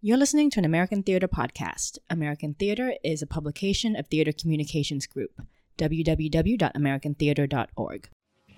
You're listening to an American Theater podcast. American Theater is a publication of Theater Communications Group, www.americantheater.org.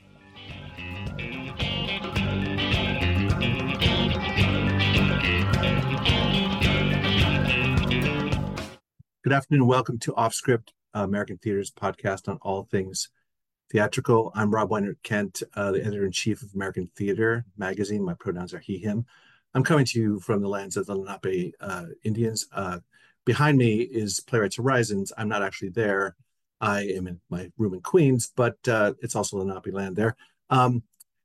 Good afternoon and welcome to Off Script, American Theater's podcast on all things theatrical. I'm Rob Weinert-Kent, the editor-in-chief of American Theater magazine. My pronouns are he, him. I'm coming to you from the lands of the Lenape Indians. Behind me is Playwrights Horizons. I'm not actually there. I am in my room in Queens, but it's also Lenape land there. And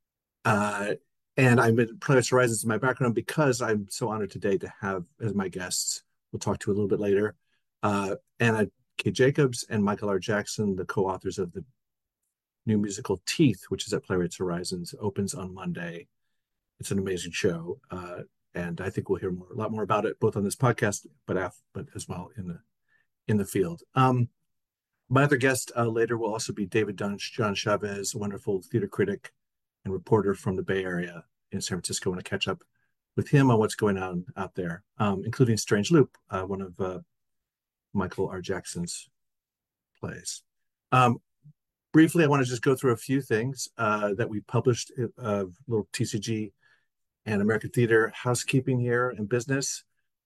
I'm in Playwrights Horizons in my background because I'm so honored today to have as my guests, we'll talk to a little bit later, Anna K. Jacobs and Michael R. Jackson, the co-authors of the new musical Teeth, which is at Playwrights Horizons, opens on Monday. It's an amazing show, and I think we'll hear a lot more about it, both on this podcast, but as well in the field. My other guest later will also be David Dunch, John Chavez, a wonderful theater critic and reporter from the Bay Area in San Francisco. I want to catch up with him on what's going on out there, including Strange Loop, one of Michael R. Jackson's plays. Briefly, I want to just go through a few things that we published, little TCG and American Theater housekeeping here and business.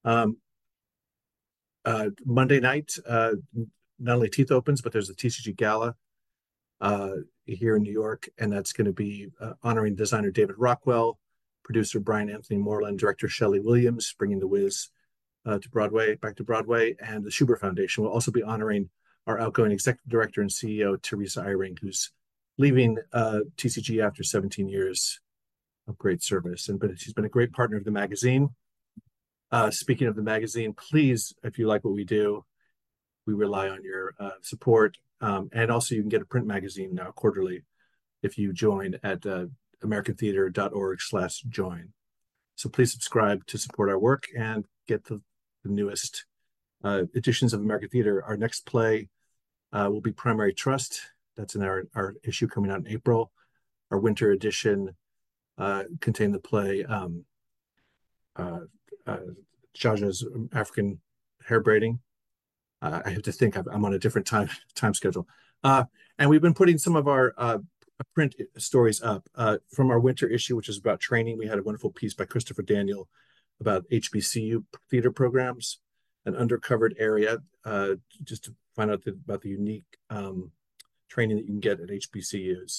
Monday night, not only Teeth opens, but there's a TCG Gala here in New York, and that's going to be honoring designer David Rockwell, producer Brian Anthony Moreland, director Shelley Williams, bringing the Wiz back to Broadway, and the Schubert Foundation will also be honoring our outgoing executive director and CEO, Teresa Eyring, who's leaving TCG after 17 years of great service. But she's been a great partner of the magazine. Speaking of the magazine, please, if you like what we do, we rely on your support. And also you can get a print magazine now quarterly if you join at americantheater.org/join. So please subscribe to support our work and get the newest editions of American Theater. Our next play will be Primary Trust. That's in our issue coming out in April. Our winter edition contained the play Jaja's African Hair Braiding. I have to think I'm on a different time schedule. And we've been putting some of our print stories up from our winter issue, which is about training. We had a wonderful piece by Christopher Daniel about HBCU theater programs, an undercovered area, just to find out about the unique training that you can get at HBCUs.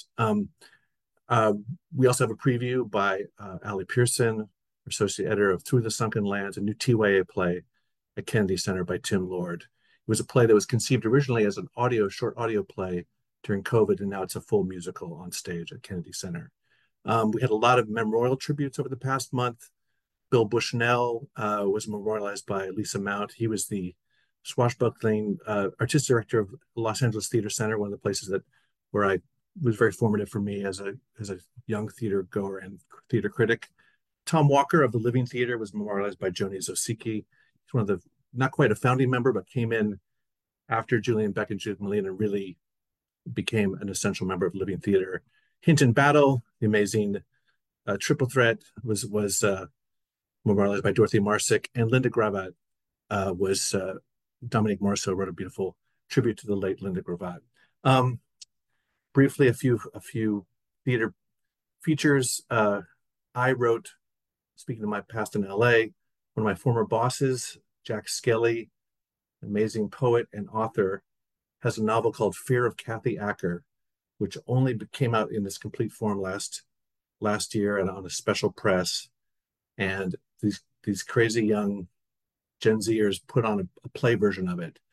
We also have a preview by Allie Pearson, associate editor of Through the Sunken Lands, a new TYA play at Kennedy Center by Tim Lord. It was a play that was conceived originally as an short audio play during COVID, and now it's a full musical on stage at Kennedy Center. We had a lot of memorial tributes over the past month. Bill Bushnell was memorialized by Lisa Mount. He was the swashbuckling artistic director of Los Angeles Theater Center, one of the places where I was very formative for me as a young theater goer and theater critic. Tom Walker of the Living Theater was memorialized by Joni Zosicki. He's one of the, not quite a founding member, but came in after Julian Beck and Judith Malina and really became an essential member of Living Theater. Hinton Battle, the amazing triple threat, was memorialized by Dorothy Marsick, and Linda Gravatt was Dominique Morisseau wrote a beautiful tribute to the late Linda Gravatt. Briefly, a few theater features. I wrote, speaking of my past in LA, one of my former bosses, Jack Skelly, amazing poet and author, has a novel called Fear of Kathy Acker, which only came out in this complete form last year and on a special press. And these crazy young Gen Zers put on a play version of it.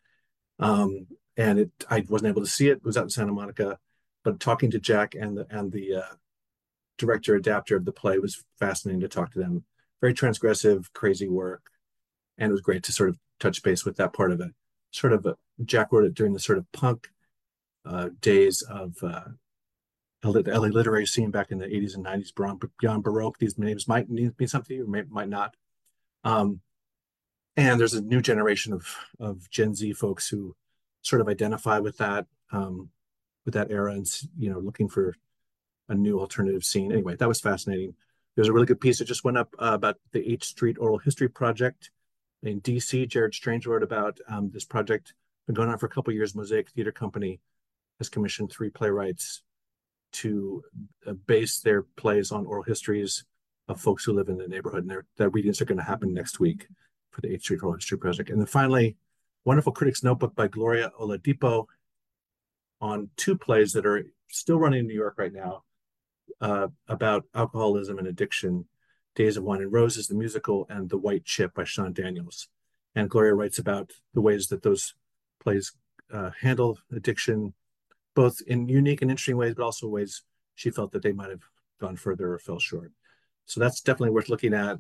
And I wasn't able to see it. It was out in Santa Monica, but talking to Jack and the director adapter of the play was fascinating to talk to them. Very transgressive, crazy work. And it was great to sort of touch base with that part of it. Jack wrote it during the sort of punk days of the LA literary scene back in the 80s and 90s, beyond Baroque. These names might mean something or might not. And there's a new generation of Gen Z folks who sort of identify with that era and, looking for a new alternative scene. Anyway, that was fascinating. There's a really good piece that just went up about the H Street Oral History Project In DC, Jared Strange wrote about this project, been going on for a couple of years. Mosaic Theater Company has commissioned three playwrights to base their plays on oral histories of folks who live in the neighborhood. And their readings are going to happen next week for the 8th Street Oral History Project. And then finally, wonderful Critic's Notebook by Gloria Oladipo on two plays that are still running in New York right now about alcoholism and addiction, Days of Wine and Roses, the musical, and The White Chip by Sean Daniels. And Gloria writes about the ways that those plays handle addiction, both in unique and interesting ways, but also ways she felt that they might have gone further or fell short. So that's definitely worth looking at.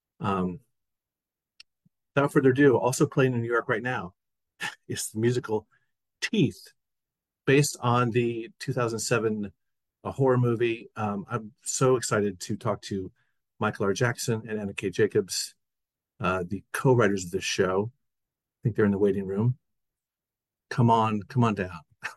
Without further ado, also playing in New York right now is the musical Teeth, based on the 2007 horror movie. I'm so excited to talk to Michael R. Jackson and Anna K. Jacobs, the co-writers of this show. I think they're in the waiting room. Come on down.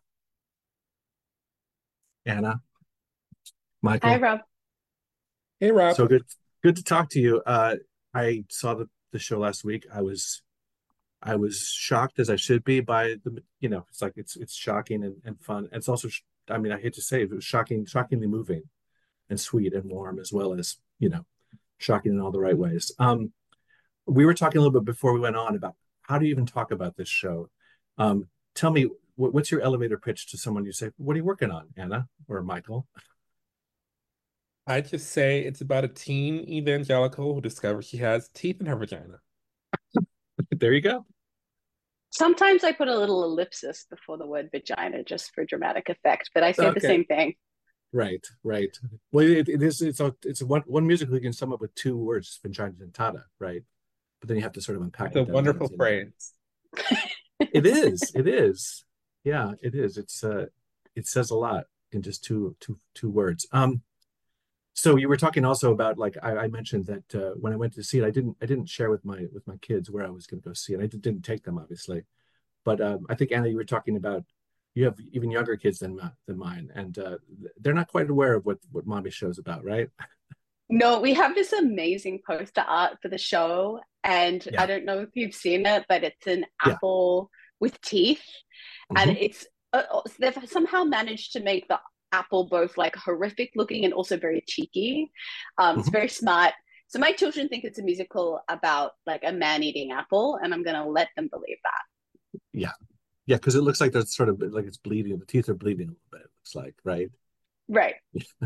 Anna, Hi, Michael. Rob. Hey, Rob. So good to talk to you. I saw the show last week. I was shocked, as I should be, by it's like it's shocking and fun. It's also, I mean, I hate to say it was shockingly moving and sweet and warm, as well as, shocking in all the right ways. We were talking a little bit before we went on about how do you even talk about this show. Tell me, what's your elevator pitch to someone you say, what are you working on, Anna or Michael? I just say it's about a teen evangelical who discovers she has teeth in her vagina. There you go. Sometimes I put a little ellipsis before the word vagina just for dramatic effect, but I say the same thing. Right. Well, it's one musical you can sum up with two words, vagina dentata, right? But then you have to sort of unpack It's a wonderful phrase. It is. Yeah, it is. It says a lot in just two words. So you were talking also about, like, I mentioned that when I went to see it, I didn't share with my kids where I was going to go see it. I didn't take them, obviously, but I think, Anna, you were talking about you have even younger kids than mine, and they're not quite aware of what Mommy Show's about, right? No, we have this amazing poster art for the show, and Yeah. I don't know if you've seen it, but it's an Yeah. apple with teeth, and Mhm. it's they've somehow managed to make the apple both like horrific looking and also very cheeky. It's Mhm. very smart. So my children think it's a musical about like a man eating apple, and I'm gonna let them believe that. Yeah, because it looks like there's sort of like it's bleeding. The teeth are bleeding a little bit. It looks like, right? Right.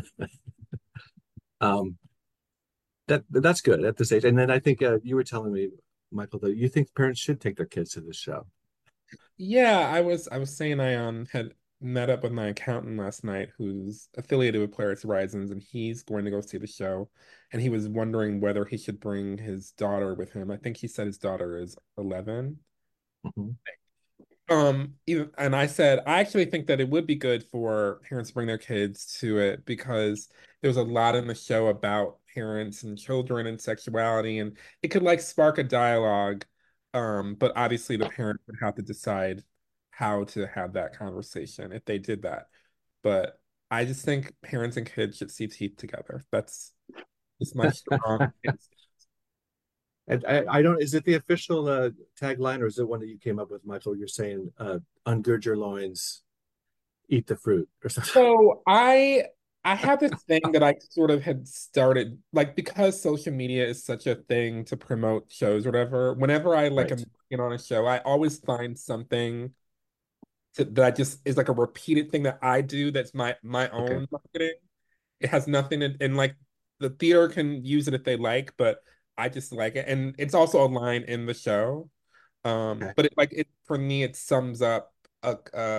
Um, that's good at this age. And then I think you were telling me, Michael, that you think parents should take their kids to this show. Yeah, I was saying I had met up with my accountant last night who's affiliated with Playwrights Horizons, and he's going to go see the show, and he was wondering whether he should bring his daughter with him. I think he said his daughter is 11. Mhm. And I said I actually think that it would be good for parents to bring their kids to it because there's a lot in the show about parents and children and sexuality, and it could like spark a dialogue. But obviously the parent would have to decide how to have that conversation if they did that. But I just think parents and kids should see Teeth together. That's my strong instinct. And I don't, is it the official tagline, or is it one that you came up with, Michael? You're saying, ungird your loins, eat the fruit, or something. So I have this thing that I sort of had started like because social media is such a thing to promote shows or whatever. Whenever I like am Right. working on a show, I always find something that I just is like a repeated thing that I do that's my Okay. own marketing. It has nothing in like the theater can use it if they like, but I just like it. And it's also a line in the show. Okay. But it for me it sums up a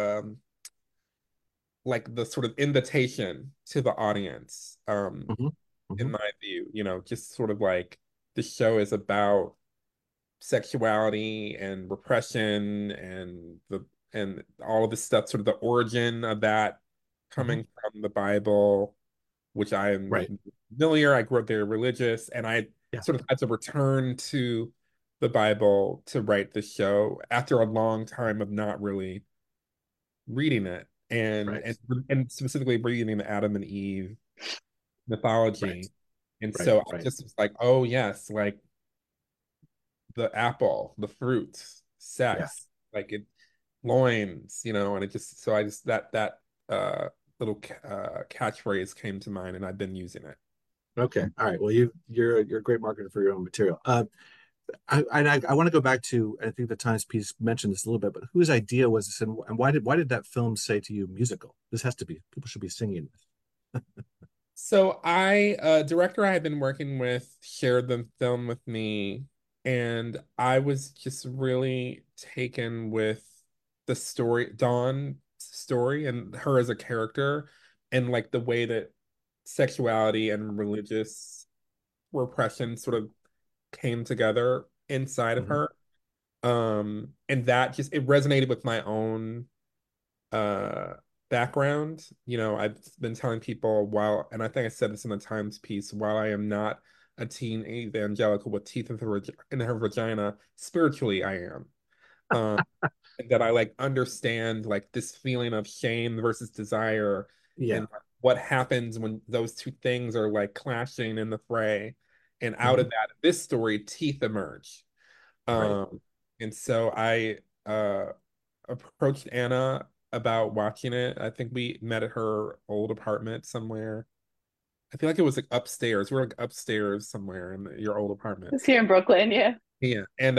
like the sort of invitation to the audience, Hmm. in Hmm. my view, just sort of like the show is about sexuality and repression and all of this stuff, sort of the origin of that Hmm. coming from the Bible, which I am Right. familiar. I grew up very religious, and I Yeah. sort of had to return to the Bible to write the show after a long time of not really reading it and Right. and specifically reading the Adam and Eve Right. mythology. And Right. so I Right. just was like, oh yes, like the apple, the fruit, Yeah. sex, like it loins, and it just so I just that little catchphrase came to mind, and I've been using it. Okay. All right. Well, you're a great marketer for your own material. I want to go back to, I think the Times piece mentioned this a little bit, but whose idea was this, and why did that film say to you musical? This has to be, people should be singing this. So director I had been working with shared the film with me, and I was just really taken with the story, Dawn's story, and her as a character, and like the way that sexuality and religious repression sort of came together inside of Mhm. her. And that just it resonated with my own uh background. I've been telling people and I think I said this in the Times piece, while I am not a teen evangelical with teeth in her vagina, spiritually I am. Um, and that I like understand like this feeling of shame versus desire, Yeah. and what happens when those two things are like clashing in the fray. And out Mhm. of that, this story, teeth emerge. Right. Um, and so I approached Anna about watching it. I think we met at her old apartment somewhere. I feel like it was like upstairs. We are like upstairs somewhere in your old apartment. It's here in Brooklyn, yeah. Yeah, and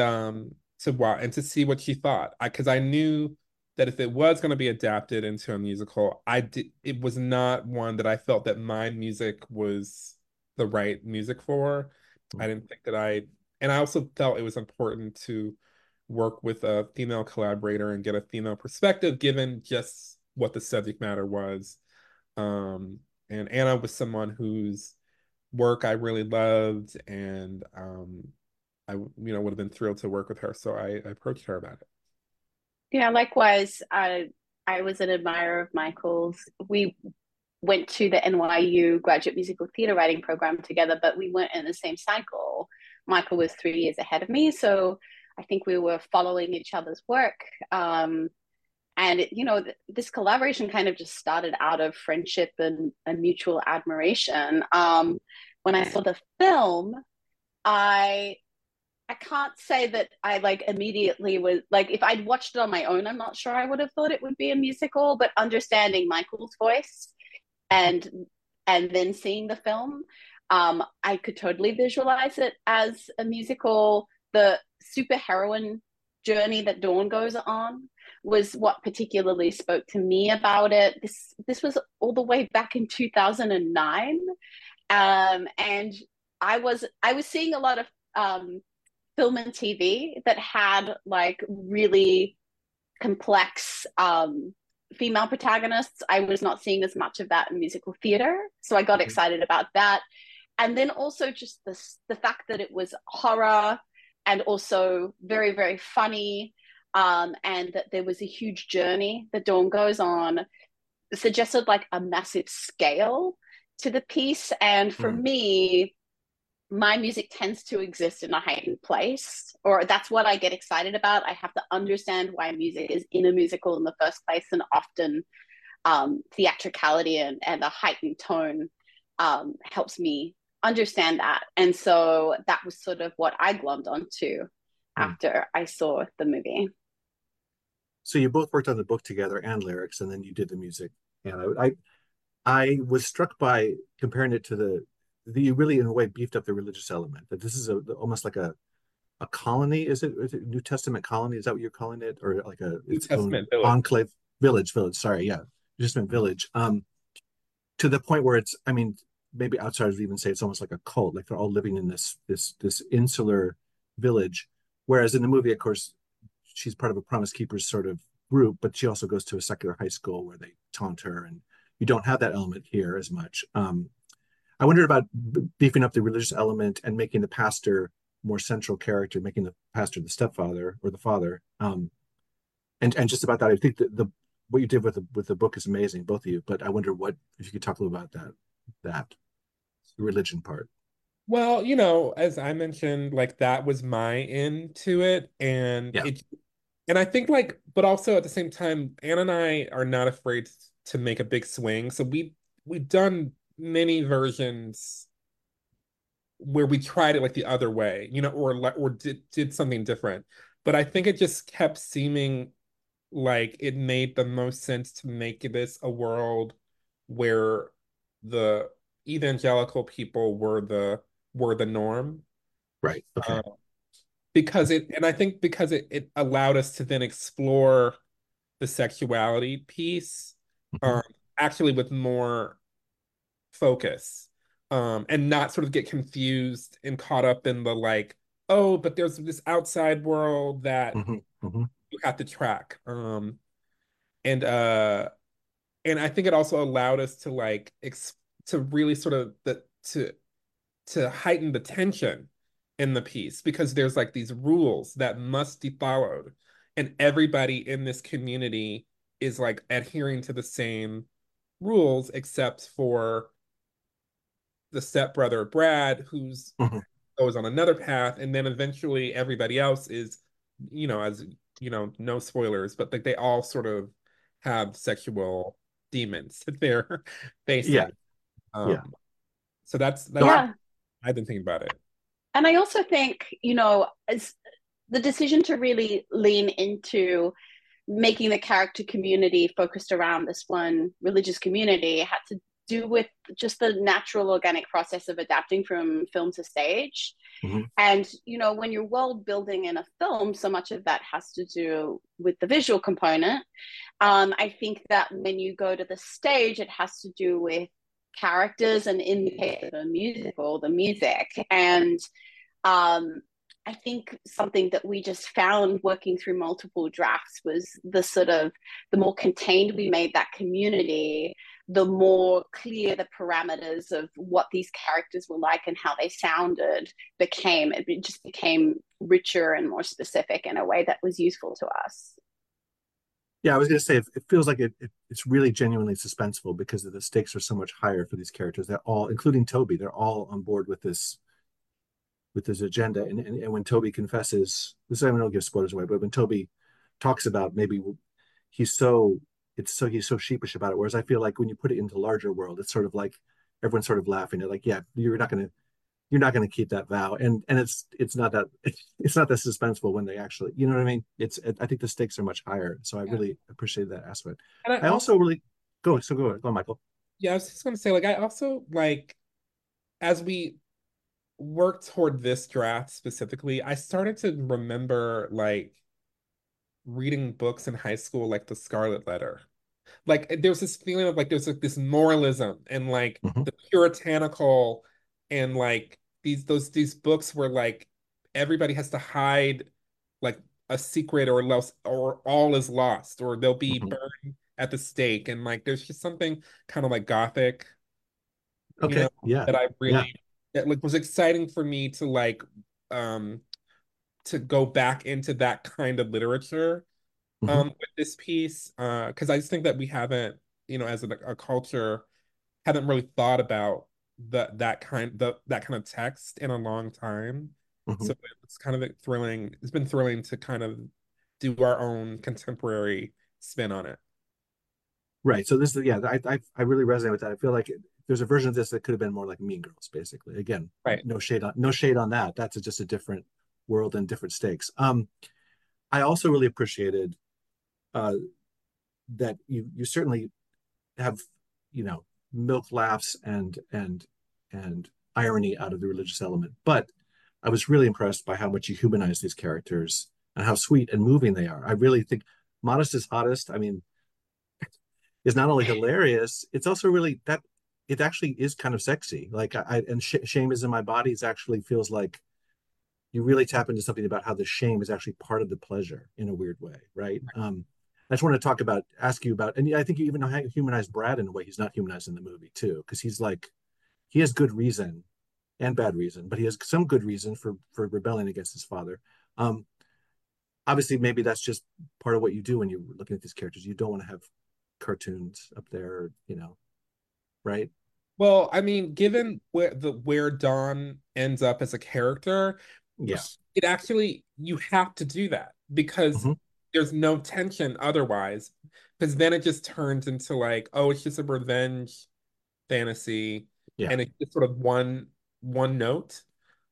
to see what she thought. Because I knew that if it was going to be adapted into a musical, it was not one that I felt that my music was the right music for. I didn't think that and I also felt it was important to work with a female collaborator and get a female perspective, given just what the subject matter was. Um, and Anna was someone whose work I really loved, and I would have been thrilled to work with her. So I approached her about it. Yeah, likewise, I was an admirer of Michael's. We went to the NYU Graduate Musical Theater Writing Program together, but we weren't in the same cycle. Michael was 3 years ahead of me, so I think we were following each other's work. And this collaboration kind of just started out of friendship and mutual admiration. When I saw the film, I I can't say that I like immediately was like if I'd watched it on my own, I'm not sure I would have thought it would be a musical, but understanding Michael's voice and then seeing the film, I could totally visualize it as a musical. The superheroine journey that Dawn goes on was what particularly spoke to me about it. This was all the way back in 2009, and I was seeing a lot of film and TV that had like really complex female protagonists. I was not seeing as much of that in musical theater, so I got Mhm. excited about that. And then also just the fact that it was horror and also very very funny, and that there was a huge journey that Dawn goes on suggested like a massive scale to the piece. And for Mm. me, my music tends to exist in a heightened place, or that's what I get excited about. I have to understand why music is in a musical in the first place, and often theatricality and a heightened tone helps me understand that. And so that was sort of what I glommed onto Mm. after I saw the movie. So you both worked on the book together and lyrics, and then you did the music. And I was struck by comparing it to you really in a way beefed up the religious element. That this is almost like a colony. Is it New Testament colony? Is that what you're calling it, or like New its own Testament Village. enclave village? Sorry, yeah, New Testament village. To the point where it's, I mean, maybe outsiders would even say it's almost like a cult. Like they're all living in this insular village. Whereas in the movie, of course, she's part of a Promise Keepers sort of group, but she also goes to a secular high school where they taunt her, and you don't have that element here as much. I wondered about beefing up the religious element and making the pastor more central character, making the pastor the stepfather or the father. And just about that, I think that the what you did with the book is amazing, both of you. But I wonder what if you could talk a little about that religion part. Well, as I mentioned, like that was my into it, Yeah. and I think like, but also at the same time, Anna and I are not afraid to make a big swing. So we've done many versions where we tried it like the other way, you know, or did something different. But I think it just kept seeming like it made the most sense to make this a world where the evangelical people were the norm. Right. Okay. Because I think because it allowed us to then explore the sexuality piece, Mhm. actually with more focus, and not sort of get confused and caught up in the like, oh, but there's this outside world that Mhm. Mhm. you have to track. And and I think it also allowed us to like to really sort of to heighten the tension in the piece because there's like these rules that must be followed, and everybody in this community is like adhering to the same rules except for the stepbrother Brad, who's Mhm. goes on another path, and then eventually everybody else is, you know, as you know, no spoilers, but like they all sort of have sexual demons that they're Yeah. facing. Yeah. So So that's I, Yeah. I've been thinking about it. And I also think, as the decision to really lean into making the character community focused around this one religious community had to do with just the natural organic process of adapting from film to stage. mhm. And when you're world building in a film, so much of that has to do with the visual component. I think that when you go to the stage, it has to do with characters, and in the case of a musical, the music. And um, I think something that we just found working through multiple drafts was the more contained we made that community, the more clear the parameters of what these characters were like and how they sounded became. It just became richer and more specific in a way that was useful to us. Yeah, I was going to say it feels like it's really genuinely suspenseful because the stakes are so much higher for these characters. They're all, including Toby, they're all on board with this agenda. And when Toby confesses, this I don't give spoilers away, but when Toby talks about maybe he's so he's so sheepish about it. Whereas I feel like when you put it into larger world, it's sort of like everyone's sort of laughing. They're like, yeah, you're not going to keep that vow, and it's not that it's not that suspenseful when they actually, you know what I mean? I think the stakes are much higher, so I Yeah. really appreciate that aspect. And I I also, also really go Michael. yeah, I was just going to say, like, I also like, as we work toward this draft specifically, I started to remember like reading books in high school, like The Scarlet Letter. Like, there was this feeling of like, there's like this moralism and like Mhm. the puritanical, and like these books where like everybody has to hide like a secret, or else or all is lost, or they'll be Mhm. burned at the stake. And like, there's just something kind of like gothic, you Okay, know, yeah, that I yeah. really that like was exciting for me um to go back into that kind of literature Mhm. with this piece, because I just think that we haven't, you know, as a culture, haven't really thought about that kind of text in a long time. Mhm. So it's kind of thrilling. It's been thrilling to kind of do our own contemporary spin on it. Right. So this is, yeah, I really resonate with that. I feel like there's a version of this that could have been more like Mean Girls, basically. Again, Right. no shade on that. That's just a different world and different stakes. I also really appreciated uh that you certainly have, you know, milk laughs and irony out of the religious element, but I was really impressed by how much you humanize these characters and how sweet and moving they are. I really think Modest is Hottest, I mean, is not only hilarious, it's also really that it actually is kind of sexy. Like and shame is in my body. It actually feels like you really tap into something about how the shame is actually part of the pleasure in a weird way, right? I just want to ask you about, and I think you even humanize Brad in a way he's not humanized in the movie too, because he's like he has good reason and bad reason, but he has some good reason for rebelling against his father. Um, Obviously, maybe that's just part of what you do when you're looking at these characters. You don't want to have cartoons up there, you know, right? Well, I mean, given where Dawn ends up as a character, Yeah. it actually, you have to do that because Hmm. there's no tension otherwise. Because then it just turns into like, oh, it's just a revenge fantasy, Yeah. and it's just sort of one note.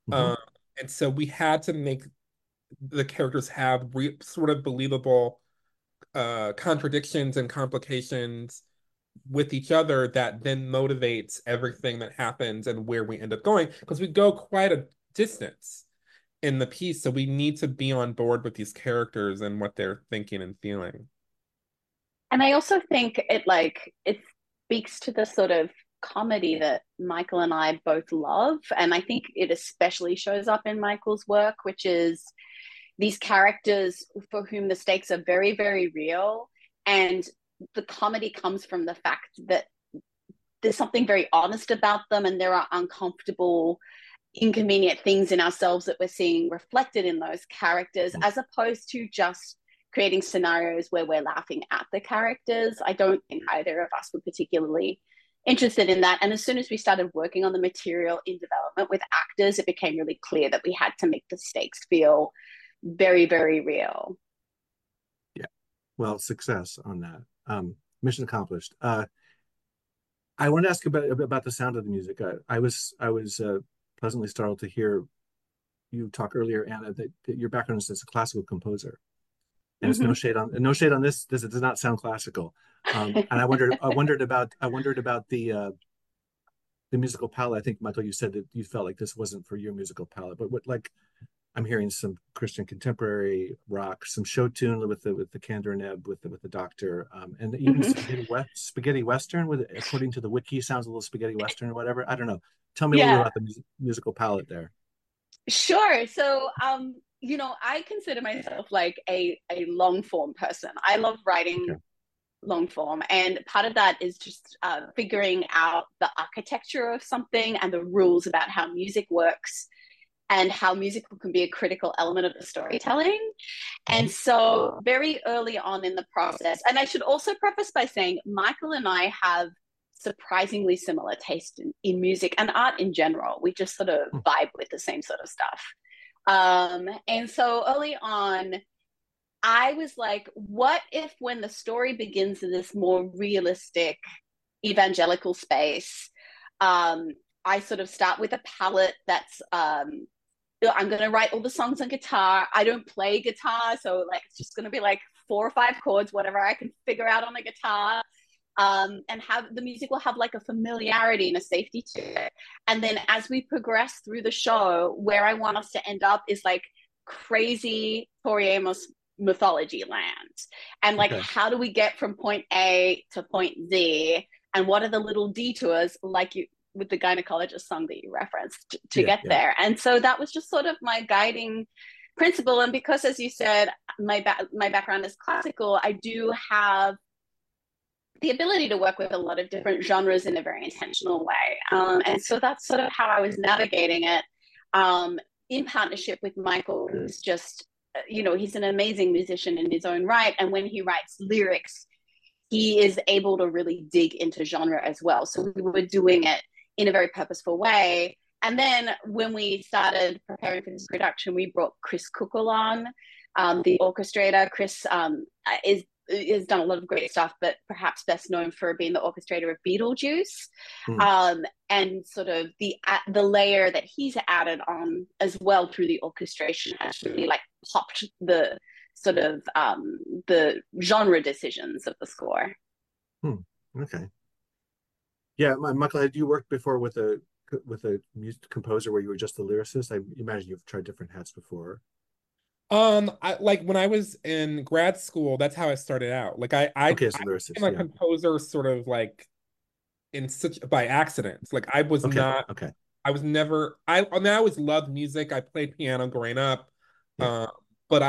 Mhm. And so we had to make the characters have sort of believable contradictions and complications with each other that then motivates everything that happens and where we end up going, because we go quite a distance in the piece, so we need to be on board with these characters and what they're thinking and feeling. And I also think it speaks to the sort of comedy that Michael and I both love. And I think it especially shows up in Michael's work, which is these characters for whom the stakes are very, very real. And the comedy comes from the fact that there's something very honest about them, and there are uncomfortable, inconvenient things in ourselves that we're seeing reflected in those characters, as opposed to just creating scenarios where we're laughing at the characters. I don't think either of us were particularly interested in that. And as soon as we started working on the material in development with actors, it became really clear that we had to make the stakes feel very, very real. Yeah. Well, success on that. Mission accomplished. I want to ask about the sound of the music. I was pleasantly startled to hear you talk earlier, Anna, that your background is as a classical composer, and it's Mm-hmm. no shade on this. This does not sound classical. And I wondered about the musical palette. I think, Michael, you said that you felt like this wasn't for your musical palette, but what, like, I'm hearing some Christian contemporary rock, some show tune with the Kander and Ebb with the Doctor, and even spaghetti western. With, according to the wiki, sounds a little spaghetti western or whatever. I don't know. Tell me a little bit Yeah, about the musical palette there. sure. So, I consider myself like a long form person. I love writing Okay. long form, and part of that is just figuring out the architecture of something and the rules about how music works and how music can be a critical element of the storytelling. And so, very early on in the process, and I should also preface by saying Michael and I have surprisingly similar taste in music and art in general. We just sort of Hmm. vibe with the same sort of stuff. And so, early on, I was like, what if when the story begins in this more realistic evangelical space, um, I sort of start with a palette that's I'm gonna write all the songs on guitar. I don't play guitar, so like it's just gonna be like 4 or 5 chords, whatever I can figure out on a guitar. And have the music will have like a familiarity and a safety to it. And then as we progress through the show, where I want us to end up is like crazy Tori Amos mythology land. And like, Okay. how do we get from point A to point Z? And what are the little detours, like you with the gynecologist song that you referenced, to Yeah. get Yeah. there? And so that was just sort of my guiding principle. And because, as you said, my background is classical, I do have the ability to work with a lot of different genres in a very intentional way. And so that's sort of how I was navigating it, in partnership with Michael, who's just, he's an amazing musician in his own right. And when he writes lyrics, he is able to really dig into genre as well. So we were doing it in a very purposeful way. And then when we started preparing for this production, we brought Chris Kukel on, the orchestrator. Chris is has done a lot of great stuff, but perhaps best known for being the orchestrator of Beetlejuice, Hmm. and sort of the layer that he's added on as well through the orchestration has really like popped the sort of the genre decisions of the score. Hmm. Okay. Yeah, Michael, had you worked before with a music composer where you were just the lyricist? I imagine you've tried different hats before. I like when I was in grad school, that's how I started out. Like I Okay, as a became lyricist, a yeah. composer sort of like in such by accident. Like I was Okay, not, okay, I was never, I mean, I always loved music. I played piano growing up. yeah. But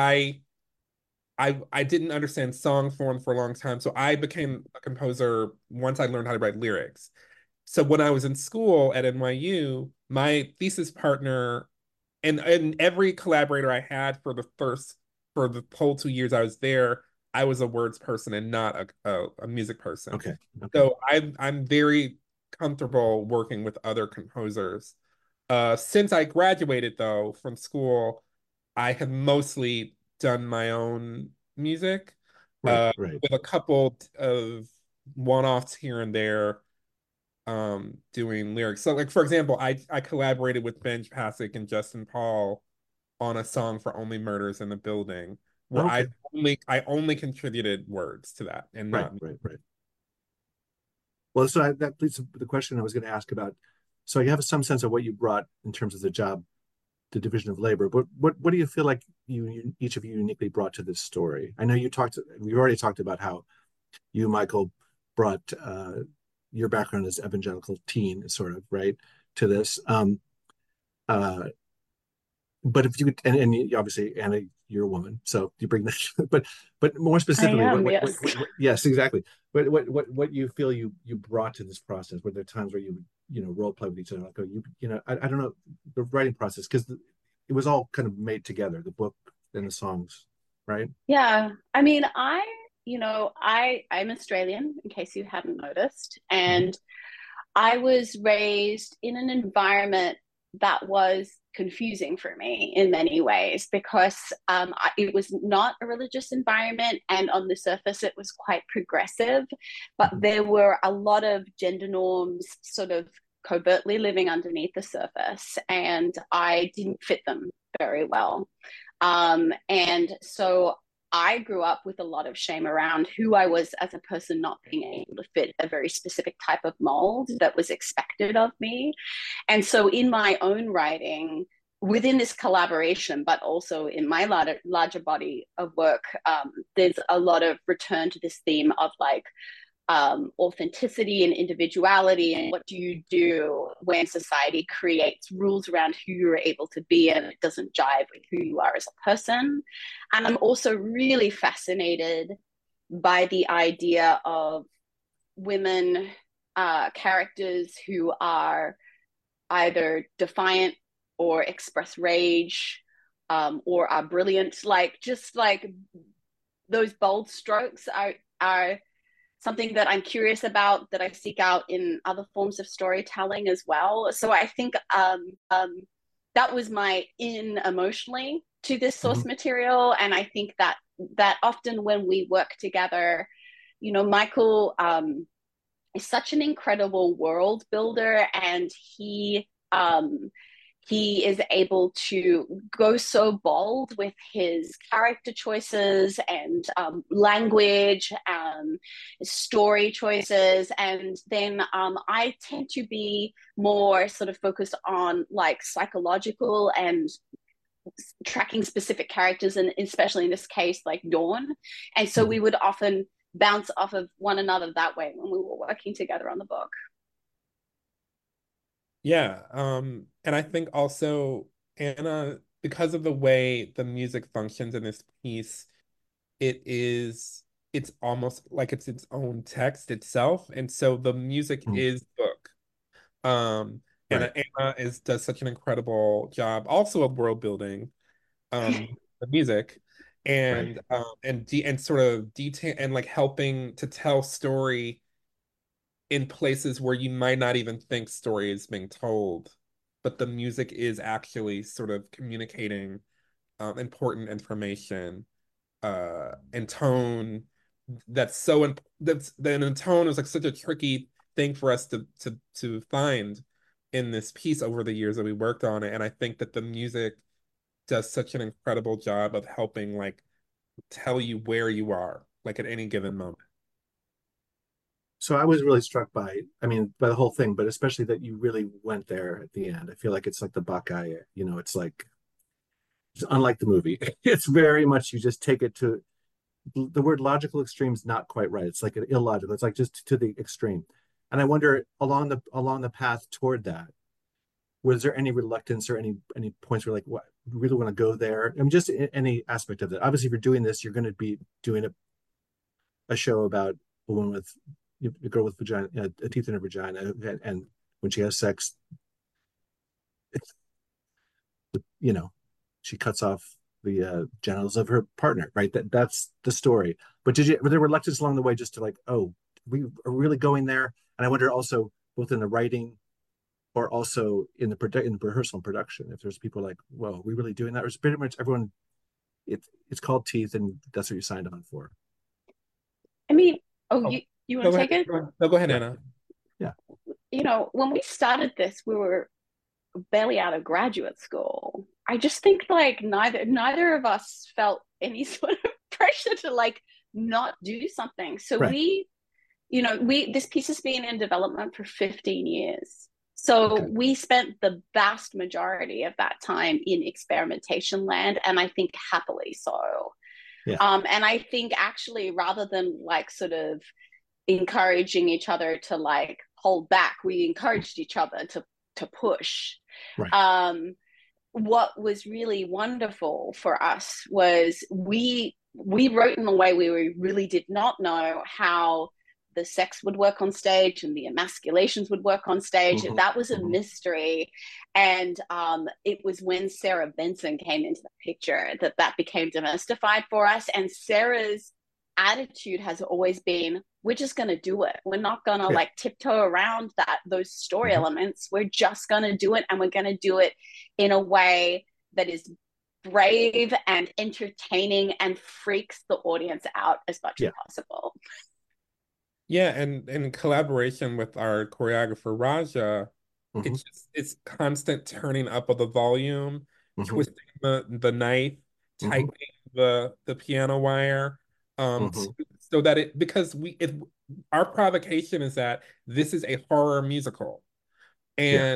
I didn't understand song form for a long time. So I became a composer once I learned how to write lyrics. So when I was in school at NYU, my thesis partner and every collaborator I had for the whole 2 years I was there, I was a words person and not a music person. Okay, okay. So I'm very comfortable working with other composers. Since I graduated though from school, I have mostly done my own music, Right, right. with a couple of one-offs here and there. doing lyrics. So like for example, I collaborated with Benj Pasek and Justin Paul on a song for Only Murders in the Building, where Okay. I only contributed words to that and Right, not right, right. Well, so that leads to the question I was going to ask about. So you have some sense of what you brought in terms of the job, the division of labor. But what do you feel like you each of you uniquely brought to this story? I know we've already talked about how you, Michael, brought your background as evangelical teen, sort of, right, to this. Uh, but if you could, and obviously, Anna, you're a woman, so you bring that. But more I specifically, am, yes. yes, exactly. What you feel you brought to this process? Were there times where you would, role play with each other, like, oh, I don't know, the writing process, because it was all kind of made together, the book and the songs, right? Yeah. I mean, I'm Australian, in case you hadn't noticed. Mhm. And I was raised in an environment that was confusing for me in many ways because it was not a religious environment, and on the surface it was quite progressive, but Mhm. there were a lot of gender norms sort of covertly living underneath the surface, and I didn't fit them very well. And so I grew up with a lot of shame around who I was as a person, not being able to fit a very specific type of mold that was expected of me. And so, in my own writing, within this collaboration, but also in my larger body of work, there's a lot of return to this theme of like authenticity and individuality, and what do you do when society creates rules around who you're able to be and it doesn't jive with who you are as a person. And I'm also really fascinated by the idea of women characters who are either defiant or express rage, or are brilliant, like just like those bold strokes are something that I'm curious about, that I seek out in other forms of storytelling as well. So I think that was my in emotionally to this source Mhm. material, and I think that often when we work together, Michael is such an incredible world builder, and he is able to go so bold with his character choices and language, story choices. And then I tend to be more sort of focused on like psychological and tracking specific characters, and especially in this case, like Dawn. And so we Mhm. would often bounce off of one another that way when we were working together on the book. Yeah, and I think also Anna, because of the way the music functions in this piece, it's almost like it's its own text itself, and so the music Mhm. is book. And Right. Anna does such an incredible job, also of world building, the music, Right. and sort of detail and like helping to tell story in places where you might not even think story is being told, but the music is actually sort of communicating important information and tone that's then in tone is like such a tricky thing for us to find in this piece over the years that we worked on it. And I think that the music does such an incredible job of helping like tell you where you are like at any given moment. So I was really struck by, I mean, by the whole thing, but especially that you really went there at the end. I feel like it's like the Buckeye, it's like, it's unlike the movie. It's very much, you just take it to the word logical extreme is not quite right. It's like an illogical. It's like just to the extreme. And I wonder along the path toward that, was there any reluctance or any points where like, what, really want to go there? I mean, just any aspect of it. Obviously, if you're doing this, you're going to be doing a show about a woman with a girl with vagina, a teeth in her vagina, and when she has sex, you know, she cuts off the genitals of her partner, right? That's the story. But were there reluctance along the way just to like, oh, we are really going there? And I wonder also both in the writing or also in the rehearsal and production, if there's people like, whoa, are we really doing that? Or is pretty much everyone, it's called teeth and that's what you signed on for. I mean, oh, Oh, you want go to ahead. take it? No, go ahead, Yeah, Anna. yeah. you know, when we started this, we were barely out of graduate school. I just think like neither of us felt any sort of pressure to like not do something. So Right. this piece has been in development for 15 years. So Okay. we spent the vast majority of that time in experimentation land, and I think happily so. Yeah. And I think actually, rather than like sort of encouraging each other to like hold back, we encouraged each other to push. Right. What was really wonderful for us was we wrote in a way we really did not know how the sex would work on stage and the emasculations would work on stage. Mhm. That was a Mhm. mystery. And it was when Sarah Benson came into the picture that became demystified for us. And Sarah's attitude has always been, we're just going to do it. We're not going to Yeah. like tiptoe around those story Mhm. elements. We're just going to do it, and we're going to do it in a way that is brave and entertaining and freaks the audience out as much Yeah. as possible. Yeah, and in collaboration with our choreographer Raja, Mhm. it's constant turning up of the volume, Mhm. twisting the knife, Mhm. tightening the piano wire, Mhm. so that because our provocation is that this is a horror musical. Yeah.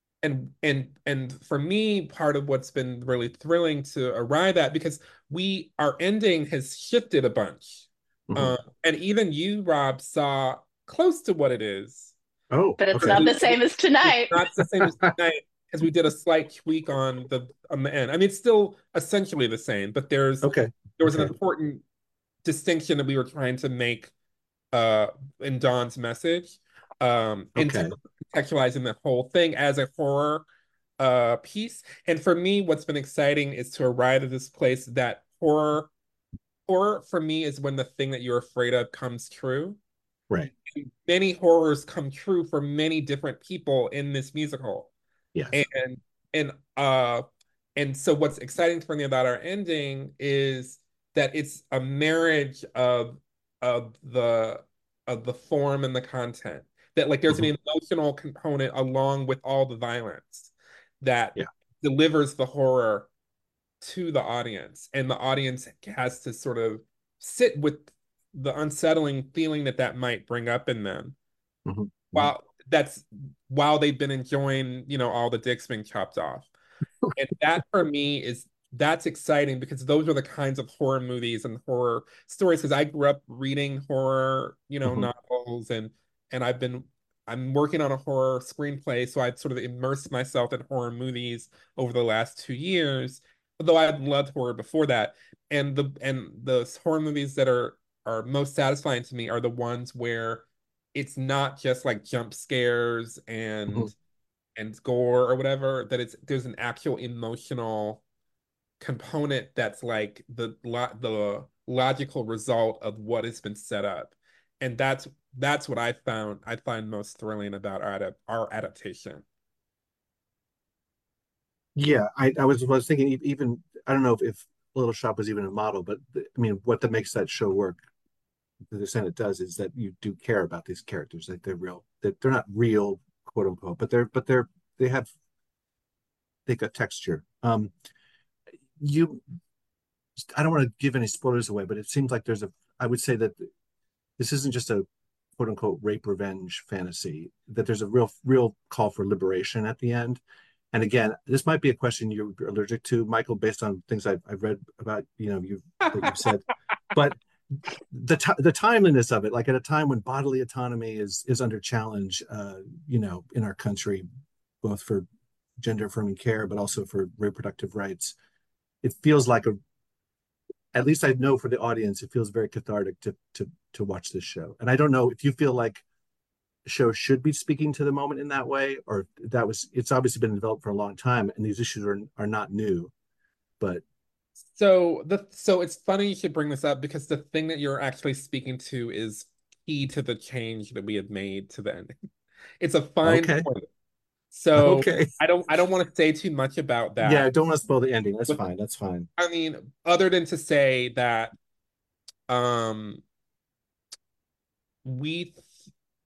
And for me, part of what's been really thrilling to arrive at, because our ending has shifted a bunch. Mhm. And even you, Rob, saw close to what it is. Oh, But it's okay. not the same as It's tonight. not the same as tonight, because we did a slight tweak on the end. I mean, it's still essentially the same, but there was Okay. an Okay. important distinction that we were trying to make in Dawn's message, in terms Okay. of contextualizing the whole thing as a horror piece. And for me, what's been exciting is to arrive at this place that horror for me is when the thing that you're afraid of comes true. Right. Many horrors come true for many different people in this musical. Yes. And uh and so what's exciting for me about our ending is that it's a marriage of the form and the content. That like there's Mhm. an emotional component along with all the violence that Yeah. delivers the horror to the audience, and the audience has to sort of sit with the unsettling feeling that might bring up in them, Mhm. Mhm. while they've been enjoying, all the dicks being chopped off. And that for me that's exciting, because those are the kinds of horror movies and horror stories, because I grew up reading horror, Mhm. novels, and I'm working on a horror screenplay, so I've sort of immersed myself in horror movies over the last 2 years, although I loved horror before that. And the horror movies that are most satisfying to me are the ones where it's not just like jump scares Mhm. and gore or whatever, that there's an actual emotional component that's like the logical result of what has been set up. And that's what I find most thrilling about our adaptation. Yeah. I was thinking even I don't know if Little Shop was even a model, but I mean, what that makes that show work to the extent it does is that you do care about these characters, like they're real, that they're not real, quote unquote, but they have they got texture. You I don't want to give any spoilers away, but it seems like I would say that this isn't just a quote unquote rape revenge fantasy, that there's a real call for liberation at the end. And again, this might be a question you're allergic to, Michael, based on things I've read about, that you've said. But the timeliness of it, like at a time when bodily autonomy is under challenge, in our country, both for gender affirming care, but also for reproductive rights, it feels like at least I know for the audience, it feels very cathartic to watch this show. And I don't know if you feel like the show should be speaking to the moment in that way, or it's obviously been developed for a long time, and these issues are not new. But So it's funny you should bring this up, because the thing that you're actually speaking to is key to the change that we have made to the ending. It's a fine okay, point. So okay, I don't want to say too much about yeah, that. I don't want to spoil the ending. That's But fine. That's fine. I mean, other than to say that um we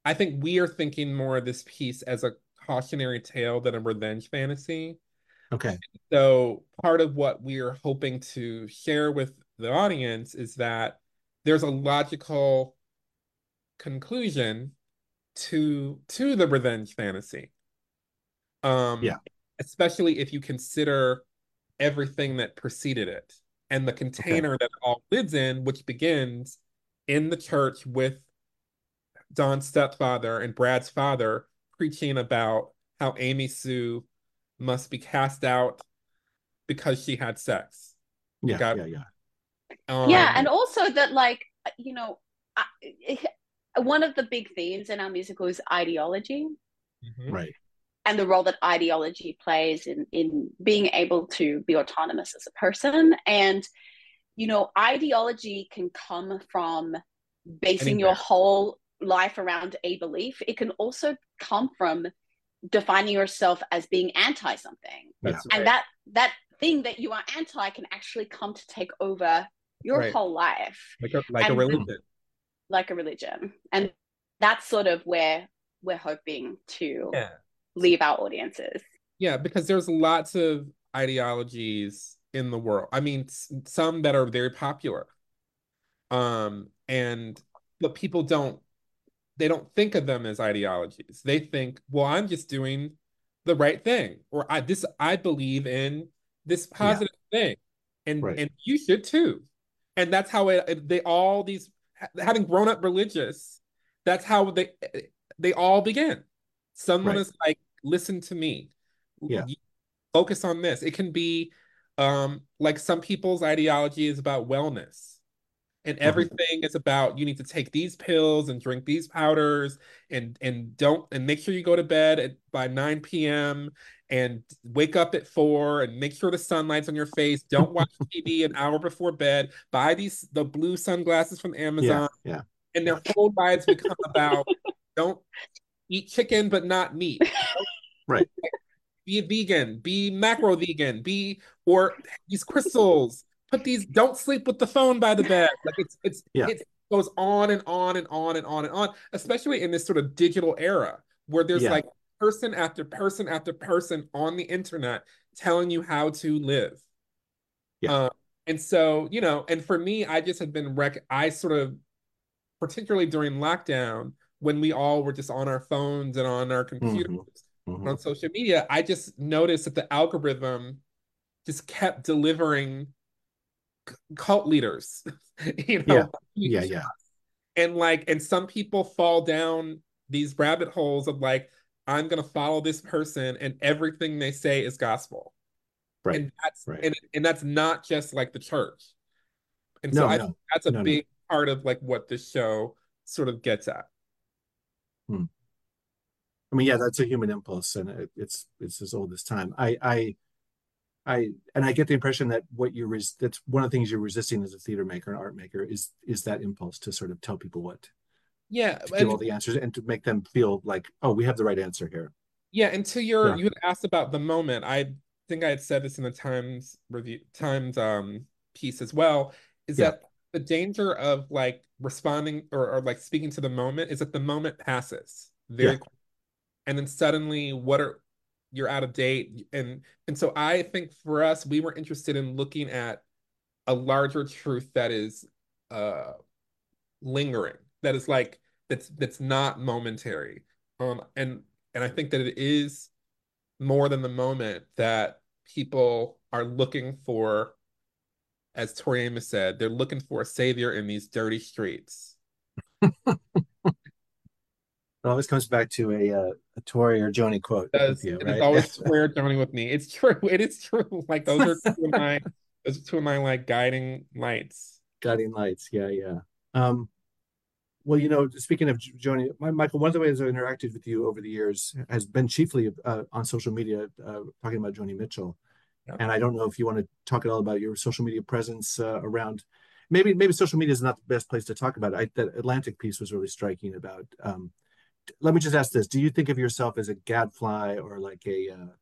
I think we are thinking more of this piece as a cautionary tale than a revenge fantasy. Okay. So part of what we're hoping to share with the audience is that there's a logical conclusion to the revenge fantasy. Yeah. Especially if you consider everything that preceded it and the container that it all lives in, which begins in the church with Don's stepfather and Brad's father preaching about how Amy Sue must be cast out because she had sex. Yeah. Got Yeah. Yeah. Yeah, um and also that, like, I, one of the big themes in our musical is ideology mhm. Right. and the role that ideology plays in being able to be autonomous as a person. And ideology can come from basing your Anywhere. whole life around a belief. It can also come from defining yourself as being anti something. That's And right. that thing that you are anti can actually come to take over your Right. whole life, Like a and religion. like a religion. And that's sort of where we're hoping to Yeah. leave our audiences. Yeah, because there's lots of ideologies in the world. I mean, some that are very popular. And but people don't think of them as ideologies. They think, well, I'm just doing the right thing, or I believe in this Yeah. positive thing, and Right. you should too. And that's how they all these having grown up religious, that's how they all begin. Someone Right. is like, listen to me, Yeah. focus on this. It can be like some people's ideology is about wellness and everything is about you need to take these pills and drink these powders and don't and make sure you go to bed by 9 p.m. and wake up at 4 and make sure the sunlight's on your face. Don't watch TV an hour before bed. Buy the blue sunglasses from Yeah. Amazon. Yeah. And their whole lives become about don't eat chicken but not meat. Right. Be a vegan, be macro vegan, or these crystals. Put these, don't sleep with the phone by the bed. Like Yeah. it goes on and on and on and on and on, especially in this sort of digital era where there's Yeah. like person after person after person on the internet telling you how to live. Yeah. And so, and for me, I just have been I sort of, particularly during lockdown, when we all were just on our phones and on our computers on social media, I just noticed that the algorithm just kept delivering cult leaders, Yeah. Yeah. Yeah. and some people fall down these rabbit holes of like, I'm gonna follow this person and everything they say is gospel. Right. And that's Right. and that's not just like the church. And so No. I think No. that's a No. No. big part of like what this show sort of gets at. Hmm. I mean, yeah, that's a human impulse, and it's as old as time. And I get the impression that that's one of the things you're resisting as a theater maker and art maker is that impulse to sort of tell people what Yeah, to give all the answers and to make them feel like, oh, we have the right answer here. yeah, and to Yeah. you had asked about the moment. I think I had said this in the Times piece as well, is Yeah. that the danger of like responding or like speaking to the moment is that the moment passes very Yeah. quickly. And then suddenly you're out of date. And so I think for us, we were interested in looking at a larger truth that is uh lingering, that is like that's not momentary. And I think that it is more than the moment that people are looking for, as Tori Amos said, they're looking for a savior in these dirty streets. It always comes back to a Tori or Joni quote with you, It is right? always square Johnny with me. It's true. It is true. Like those are two of my like guiding lights. Guiding lights. Yeah. Yeah. Um, well, speaking of Joni, Michael, one of the ways I've interacted with you over the years has been chiefly on social media, talking about Joni Mitchell. Yeah. And I don't know if you want to talk at all about your social media presence around. Maybe social media is not the best place to talk about it. That Atlantic piece was really striking about. Let me just ask this: do you think of yourself as a gadfly or like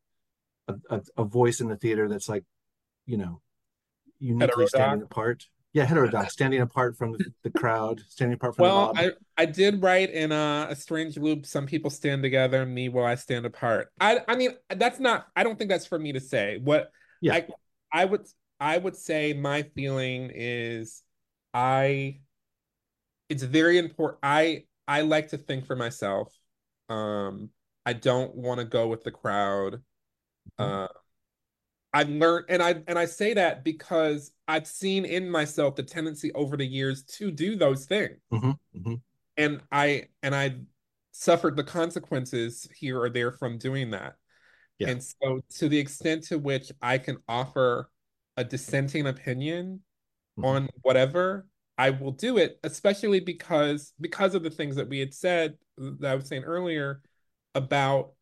a voice in the theater that's like, uniquely standing Heterodox. apart? Yeah, heterodox, standing apart from the crowd, standing apart from the Well, mob. I did write in a strange loop. Some people stand together, me while I stand apart. I mean that's not. I don't think that's for me to say. What Yeah. I I would I would say my feeling is I. It's very important. I like to think for myself. Um, I don't want to go with the crowd. Mhm. Uh, I've learned, and I say that because I've seen in myself the tendency over the years to do those things. Mhm. Mhm. And I suffered the consequences here or there from doing that. Yeah. And so to the extent to which I can offer a dissenting opinion Mhm. on whatever, I will do it, especially because of the things that we had said that I was saying earlier about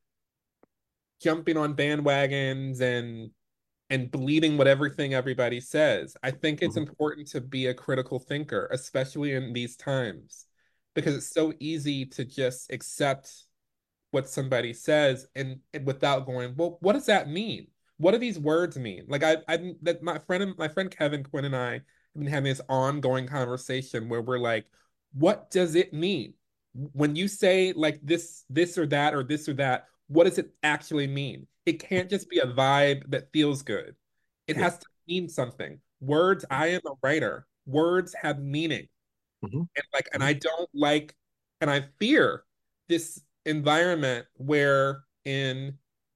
jumping on bandwagons and believing what everything everybody says. I think it's Mhm. important to be a critical thinker, especially in these times, because it's so easy to just accept what somebody says and without going, well, what does that mean? What do these words mean? Like I that my friend Kevin Quinn and I have been having this ongoing conversation where we're like, what does it mean? When you say like this or this or that, what does it actually mean? It can't just be a vibe that feels good. It Yeah. has to mean something. Words, I am a writer. Words have meaning. Mhm. And Mhm. I don't like and I fear this environment where in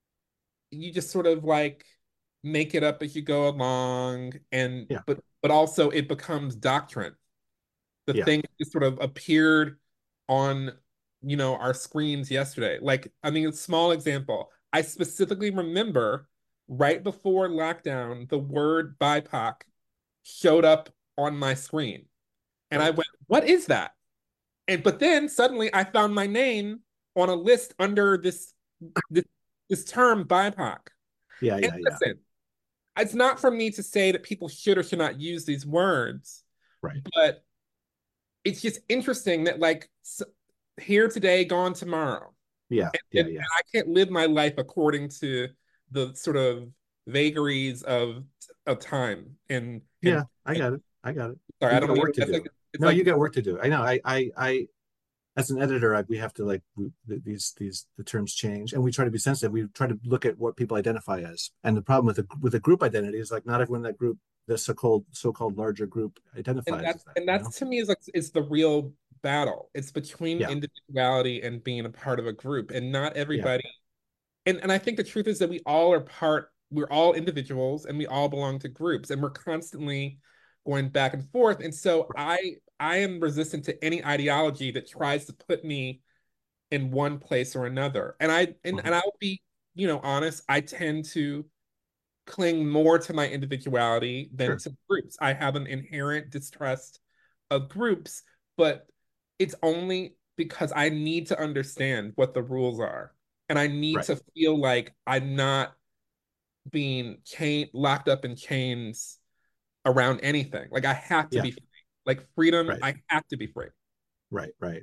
you just sort of like make it up as you go along and Yeah. but also it becomes doctrine. The Yeah. thing just sort of appeared on our screens yesterday. Like, I mean, a small example. I specifically remember right before lockdown, the word BIPOC showed up on my screen. And I Right. went, what is that? But then suddenly I found my name on a list under this, this term BIPOC. Yeah. And Yeah. Yeah. listen, it's not for me to say that people should or should not use these words, Right. but it's just interesting that like here today, gone tomorrow. Yeah. And Yeah. Yeah. I can't live my life according to the sort of vagaries of time. And Yeah. I got it. I got it. sorry, I You don't got mean work to it's do. like it's No, like you got work to do. I know. As an editor, we have to these the terms change, and we try to be sensitive. We try to look at what people identify as, and the problem with a group identity is like not everyone in that group, the so-called larger group, and identifies that's as that. and that's to me is like is the real battle. It's between Yeah. individuality and being a part of a group, and not Yeah. everybody. And I think the truth is that we're all individuals and we all belong to groups and we're constantly going back and forth. And so I am resistant to any ideology that tries to put me in one place or another. And Mhm. I will be, honest, I tend to cling more to my individuality than Sure. to groups. I have an inherent distrust of groups, but it's only because I need to understand what the rules are. And I need Right. to feel like I'm not being locked up in chains around anything. Like I have to Yeah. be free. Like freedom, Right. I have to be free. Right. Right.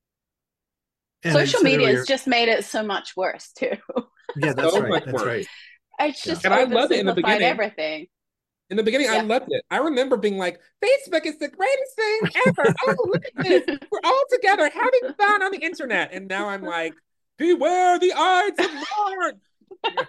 And I Social said media has earlier, just made it so much worse too. yeah, that's So right. much That's worse. right. It's Yeah. just And I loved it in the oversimplified beginning. everything. In the beginning, I Yeah. loved it. I remember being like, Facebook is the greatest thing ever. Oh, look at this. We're all together having fun on the internet. And now I'm like, beware the Ides of March.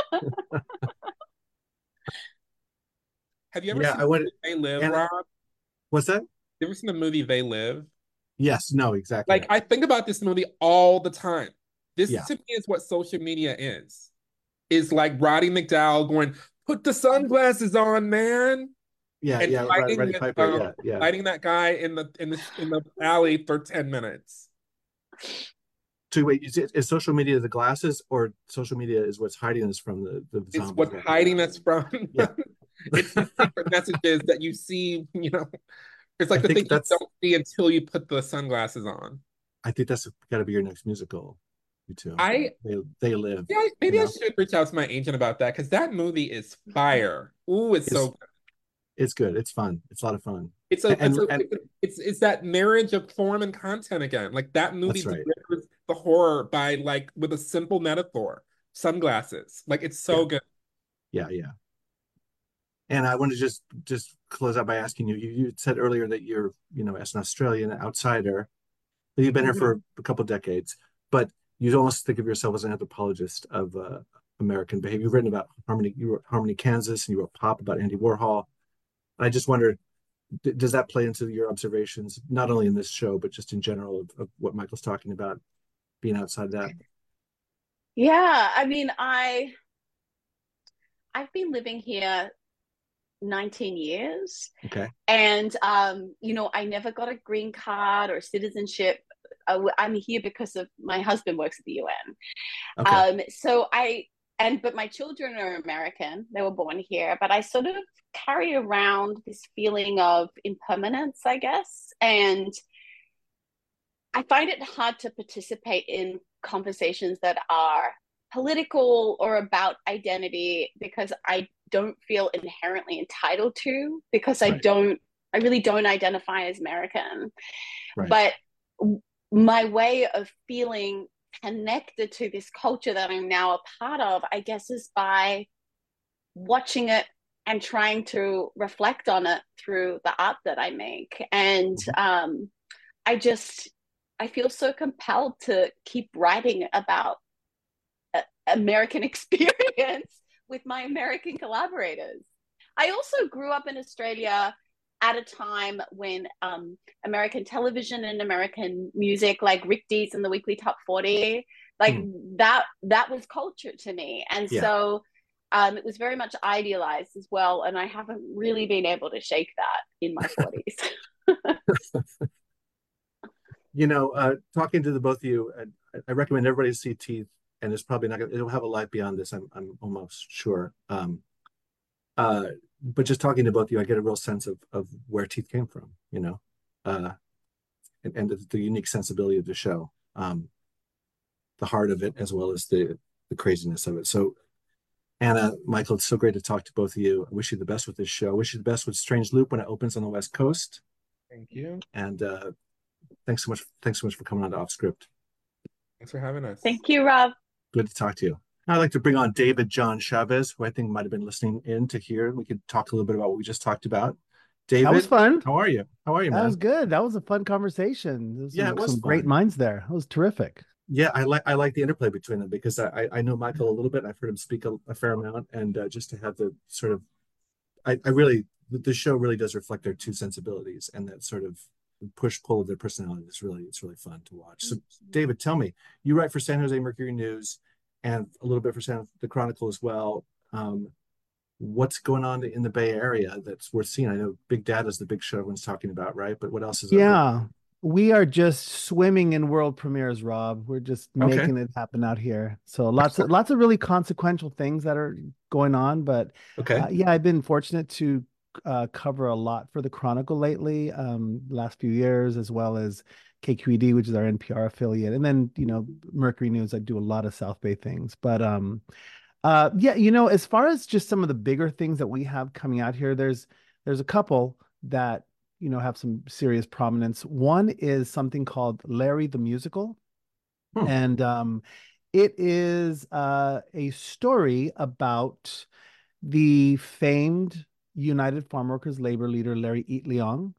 Have you ever Yeah. seen I went They Live, and Rob? what's that? You ever seen the movie They Live? Yes. No. Exactly. Like, I think about this movie all the time. This Yeah. to me is what social media is like Roddy McDowell going, put the sunglasses on, man. Yeah. And Yeah. Roddy Piper. Yeah. Yeah. fighting that guy in the alley for 10 minutes. So wait, is social media the glasses, or social media is what's hiding us from the It's zombies what's walking hiding around? us from Yeah. it's the secret messages that you see, it's I like the thing think you that's don't see until you put the sunglasses on. I think that's got to be your next musical. You too. I They live. Yeah, You maybe I know, should reach out to my agent about that because that movie is fire. Ooh, it's it's so it's good. It's fun. It's a lot of fun. it's a And and it's that marriage of form and content again. Like that movie that's right. delivers the horror by like with a simple metaphor. Sunglasses. Like it's Yeah. so good. Yeah. Yeah. And I want to just close out by asking you, you said earlier that you're, as an Australian outsider, you've been here Mhm. for a couple of decades, but you almost think of yourself as an anthropologist of American behavior. You've written about Harmony, you wrote Harmony, Kansas, and you wrote Pop about Andy Warhol. I just wonder, does that play into your observations, not only in this show, but just in general of what Michael's talking about, being outside that? Yeah, I mean, I've been living here 19 years, Okay. and I never got a green card or citizenship. I'm here because of my husband works at the UN. Okay. But my children are American. They were born here, but I sort of carry around this feeling of impermanence, I guess. And I find it hard to participate in conversations that are political or about identity because I don't feel inherently entitled to, because Right. I really don't identify as American. Right. But my way of feeling connected to this culture that I'm now a part of, I guess, is by watching it and trying to reflect on it through the art that I make. And I just, I feel so compelled to keep writing about American experience with my American collaborators. I also grew up in Australia at a time when American television and American music, like Rick Dees and the Weekly Top 40, like that was culture to me. And Yeah. so it was very much idealized as well. And I haven't really been able to shake that in my 40s. Talking to the both of you, I recommend everybody see Teeth, and it's probably not gonna, it'll have a life beyond this. I'm almost sure. But just talking to both of you, I get a real sense of where Teeth came from, and the unique sensibility of the show, the heart of it, as well as the craziness of it. So, Anna, Michael, it's so great to talk to both of you. I wish you the best with this show. I wish you the best with Strange Loop when it opens on the West Coast. Thank you. And thanks so much. Thanks so much for coming on to Off Script. Thanks for having us. Thank you, Rob. Good to talk to you. Now I'd like to bring on David John Chavez, who I think might have been listening in to hear. We could talk a little bit about what we just talked about. David, that was fun. How are you? How are you, man? That was good. That was a fun conversation. There's Yeah, it was some great fun. minds there. It was terrific. Yeah, I like the interplay between them because I know Michael a little bit. I've heard him speak a fair amount, and just to have the sort of, I really, the show really does reflect their two sensibilities, and that sort of push pull of their personality is really, it's really fun to watch. So, David, tell me, you write for San Jose Mercury News and a little bit for the Chronicle as well. What's going on in the Bay Area that's worth seeing? I know Big Data is the big show everyone's talking about, right? But what else is Yeah, we are just swimming in world premieres, Rob. We're just Okay. making it happen out here. So lots of really consequential things that are going on. But Okay. yeah, I've been fortunate to cover a lot for the Chronicle lately, last few years, as well as KQED, which is our NPR affiliate, and then Mercury News. I do a lot of South Bay things, but yeah, as far as just some of the bigger things that we have coming out here, there's a couple that have some serious prominence. One is something called Larry the Musical, and it is a story about the famed United Farm Workers labor leader Larry Eat Leong,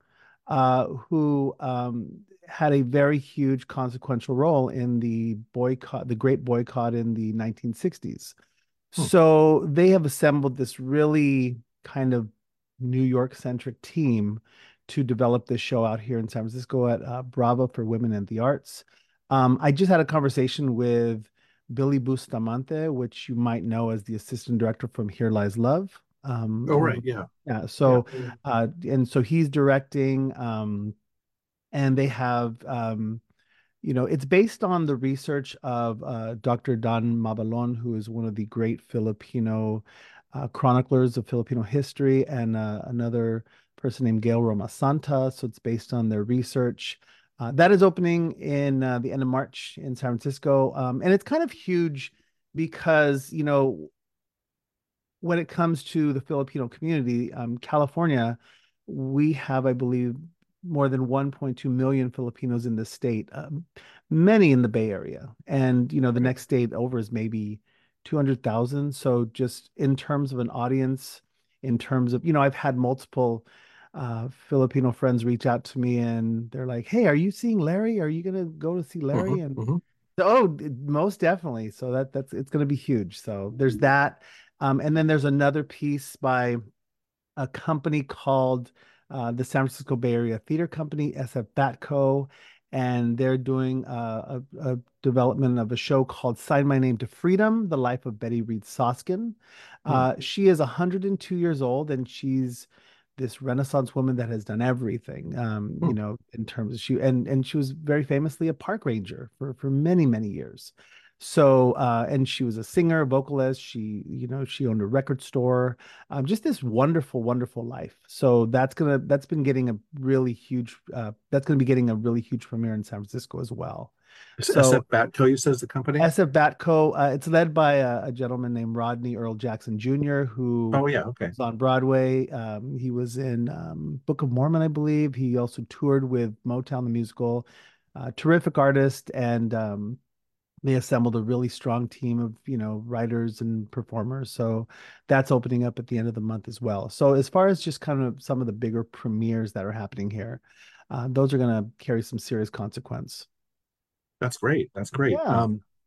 who had a very huge consequential role in the Great Boycott in the 1960s. So they have assembled this really kind of New York-centric team to develop this show out here in San Francisco at Bravo for Women in the Arts. I just had a conversation with Billy Bustamante, which you might know as the assistant director from Here Lies Love. Oh, right. Yeah. Yeah. So, and so he's directing, and they have, it's based on the research of Dr. Don Mabalon, who is one of the great Filipino chroniclers of Filipino history, and another person named Gail Roma Santa. So it's based on their research. That is opening in the end of March in San Francisco. And it's kind of huge because, when it comes to the Filipino community, California, we have, I believe, more than 1.2 million Filipinos in the state, many in the Bay Area. And, the next state over is maybe 200,000. So just in terms of an audience, in terms of, you know, I've had multiple Filipino friends reach out to me and they're like, "Hey, are you seeing Larry? Are you gonna go to see Larry?" And oh, most definitely. So that's it's gonna be huge. So there's that. And then there's another piece by a company called the San Francisco Bay Area Theater Company, SF Batco, and they're doing a development of a show called Sign My Name to Freedom, The Life of Betty Reed Soskin. She is 102 years old, and she's this Renaissance woman that has done everything, you know, in terms of and she was very famously a park ranger for many, many years. So, and she was a singer, vocalist. She, you know, she owned a record store. Just this wonderful, wonderful life. So that's been getting a really huge, that's gonna be getting a really huge premiere in San Francisco as well. So SF Batco, you says the company? SF Batco, it's led by a gentleman named Rodney Earl Jackson Jr., who Oh yeah, okay. was on Broadway. He was in Book of Mormon, I believe. He also toured with Motown the musical. Terrific artist, and they assembled a really strong team of, you know, writers and performers. So that's opening up at the end of the month as well. So as far as just kind of some of the bigger premieres that are happening here, those are going to carry some serious consequence. That's great. That's great. Yeah.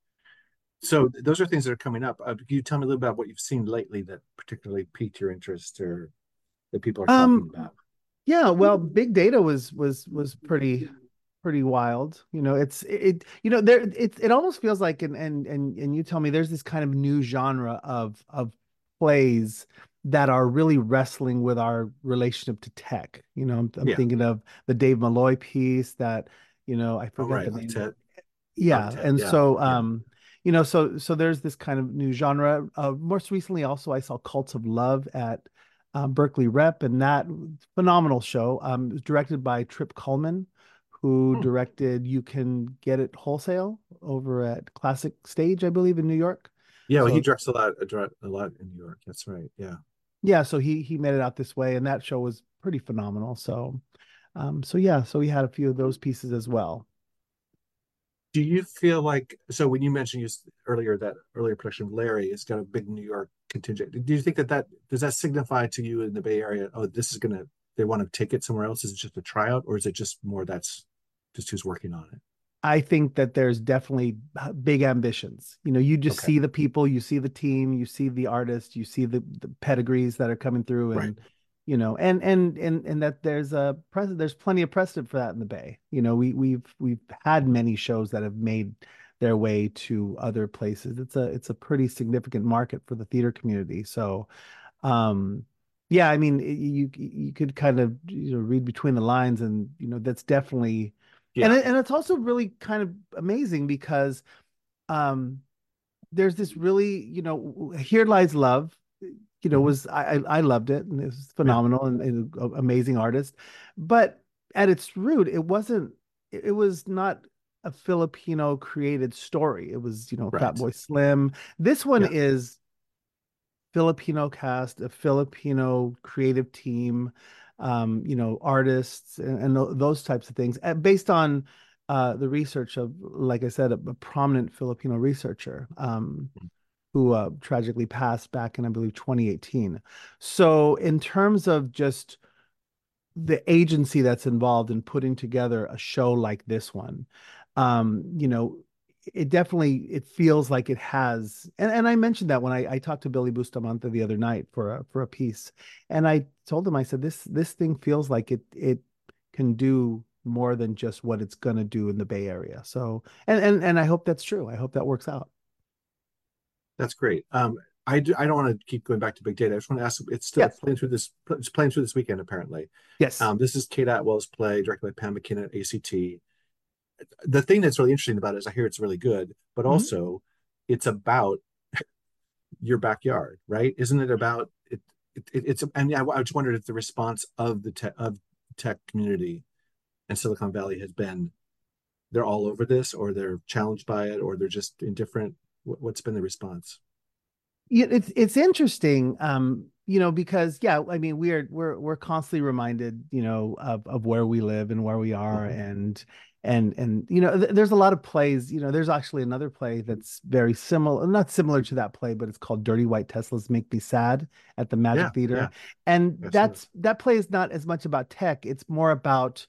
So those are things that are coming up. Can you tell me a little about what you've seen lately that particularly piqued your interest or that people are talking about? Yeah, well, big data was pretty wild. You know, you know, it almost feels like, and you tell me, there's this kind of new genre of plays that are really wrestling with our relationship to tech. You know, I'm thinking of the Dave Malloy piece that, you know, I forget the name. Yeah, and so you know, so there's this kind of new genre. Most recently, also, I saw Cults of Love at Berkeley Rep, and that phenomenal show. It was directed by Trip Cullman, who directed You Can Get It Wholesale over at Classic Stage, I believe, in New York. Yeah, well, he directs a lot in New York. That's right. Yeah. Yeah, so he made it out this way, and that show was pretty phenomenal. So so we had a few of those pieces as well. Do you feel like, so when you mentioned earlier that earlier production of Larry has got a big New York contingent, do you think that does that signify to you in the Bay Area, oh, they want to take it somewhere else? Is it just a tryout, or is it just more that's just who's working on it? I think that there's definitely big ambitions. You know, you just see the people, you see the team, you see the artists, you see the pedigrees that are coming through, and you know, and that there's plenty of precedent for that in the Bay. You know, we've had many shows that have made their way to other places. It's a pretty significant market for the theater community. So, yeah, I mean, you could kind of, you know, read between the lines, and you know, that's definitely, and it's also really kind of amazing because there's this really, you know, Here Lies Love, you know, I loved it, and it was phenomenal, and amazing artist, but at its root, it was not a Filipino created story. It was, you know, Fatboy Slim. This one is Filipino cast, a Filipino creative team, you know, artists, and those types of things, based on the research of, like I said, a prominent Filipino researcher who tragically passed back in, I believe, 2018. So in terms of just the agency that's involved in putting together a show like this one, you know, it feels like it has, and I mentioned that when I talked to Billy Bustamante the other night for a piece, and I told him, I said, this thing feels like it can do more than just what it's gonna do in the Bay Area. So, and I hope that's true. I hope that works out. That's great. I don't want to keep going back to big data. I just want to ask, it's still playing through this weekend, apparently. Yes. This is Kate Atwell's play, directed by Pam McKinnon at ACT. The thing that's really interesting about it is I hear it's really good, but also it's about your backyard, right? Isn't it about it? It's, and I just wondered if the response of the tech community and Silicon Valley has been, they're all over this, or they're challenged by it, or they're just indifferent. What's been the response? Yeah, it's interesting. because yeah, I mean, we're constantly reminded, of where we live and where we are, Mhm. and there's a lot of plays. There's actually another play that's very similar, not similar to that play, but it's called Dirty White Teslas Make Me Sad at the Magic Yeah, Theater, yeah, and I've seen it. that play is not as much about tech. It's more about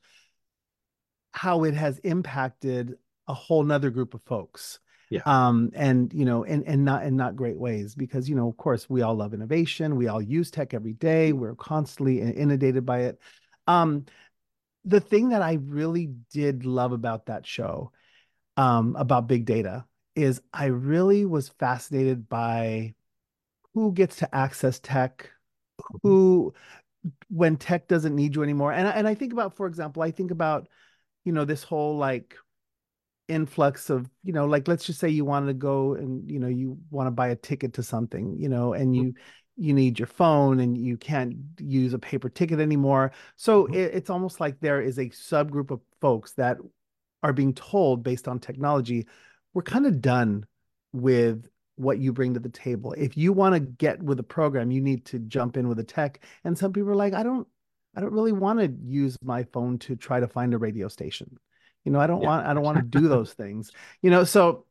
how it has impacted a whole nother group of folks. Yeah. And not great ways, because of course we all love innovation, we all use tech every day, we're constantly inundated by it. um the thing that I really did love about that show, about big data, is I really was fascinated by who gets to access tech, Mhm. who, when tech doesn't need you anymore. And I think about, for example, I think about, this whole like influx of, like, let's just say you want to go and, you want to buy a ticket to something, and you need your phone and you can't use a paper ticket anymore. So Mhm. it's almost like there is a subgroup of folks that are being told, based on technology, we're kind of done with what you bring to the table. If you want to get with a program, you need to jump in with a tech. And some people are like, I don't really want to use my phone to try to find a radio station. Yeah. I don't want to do those things. So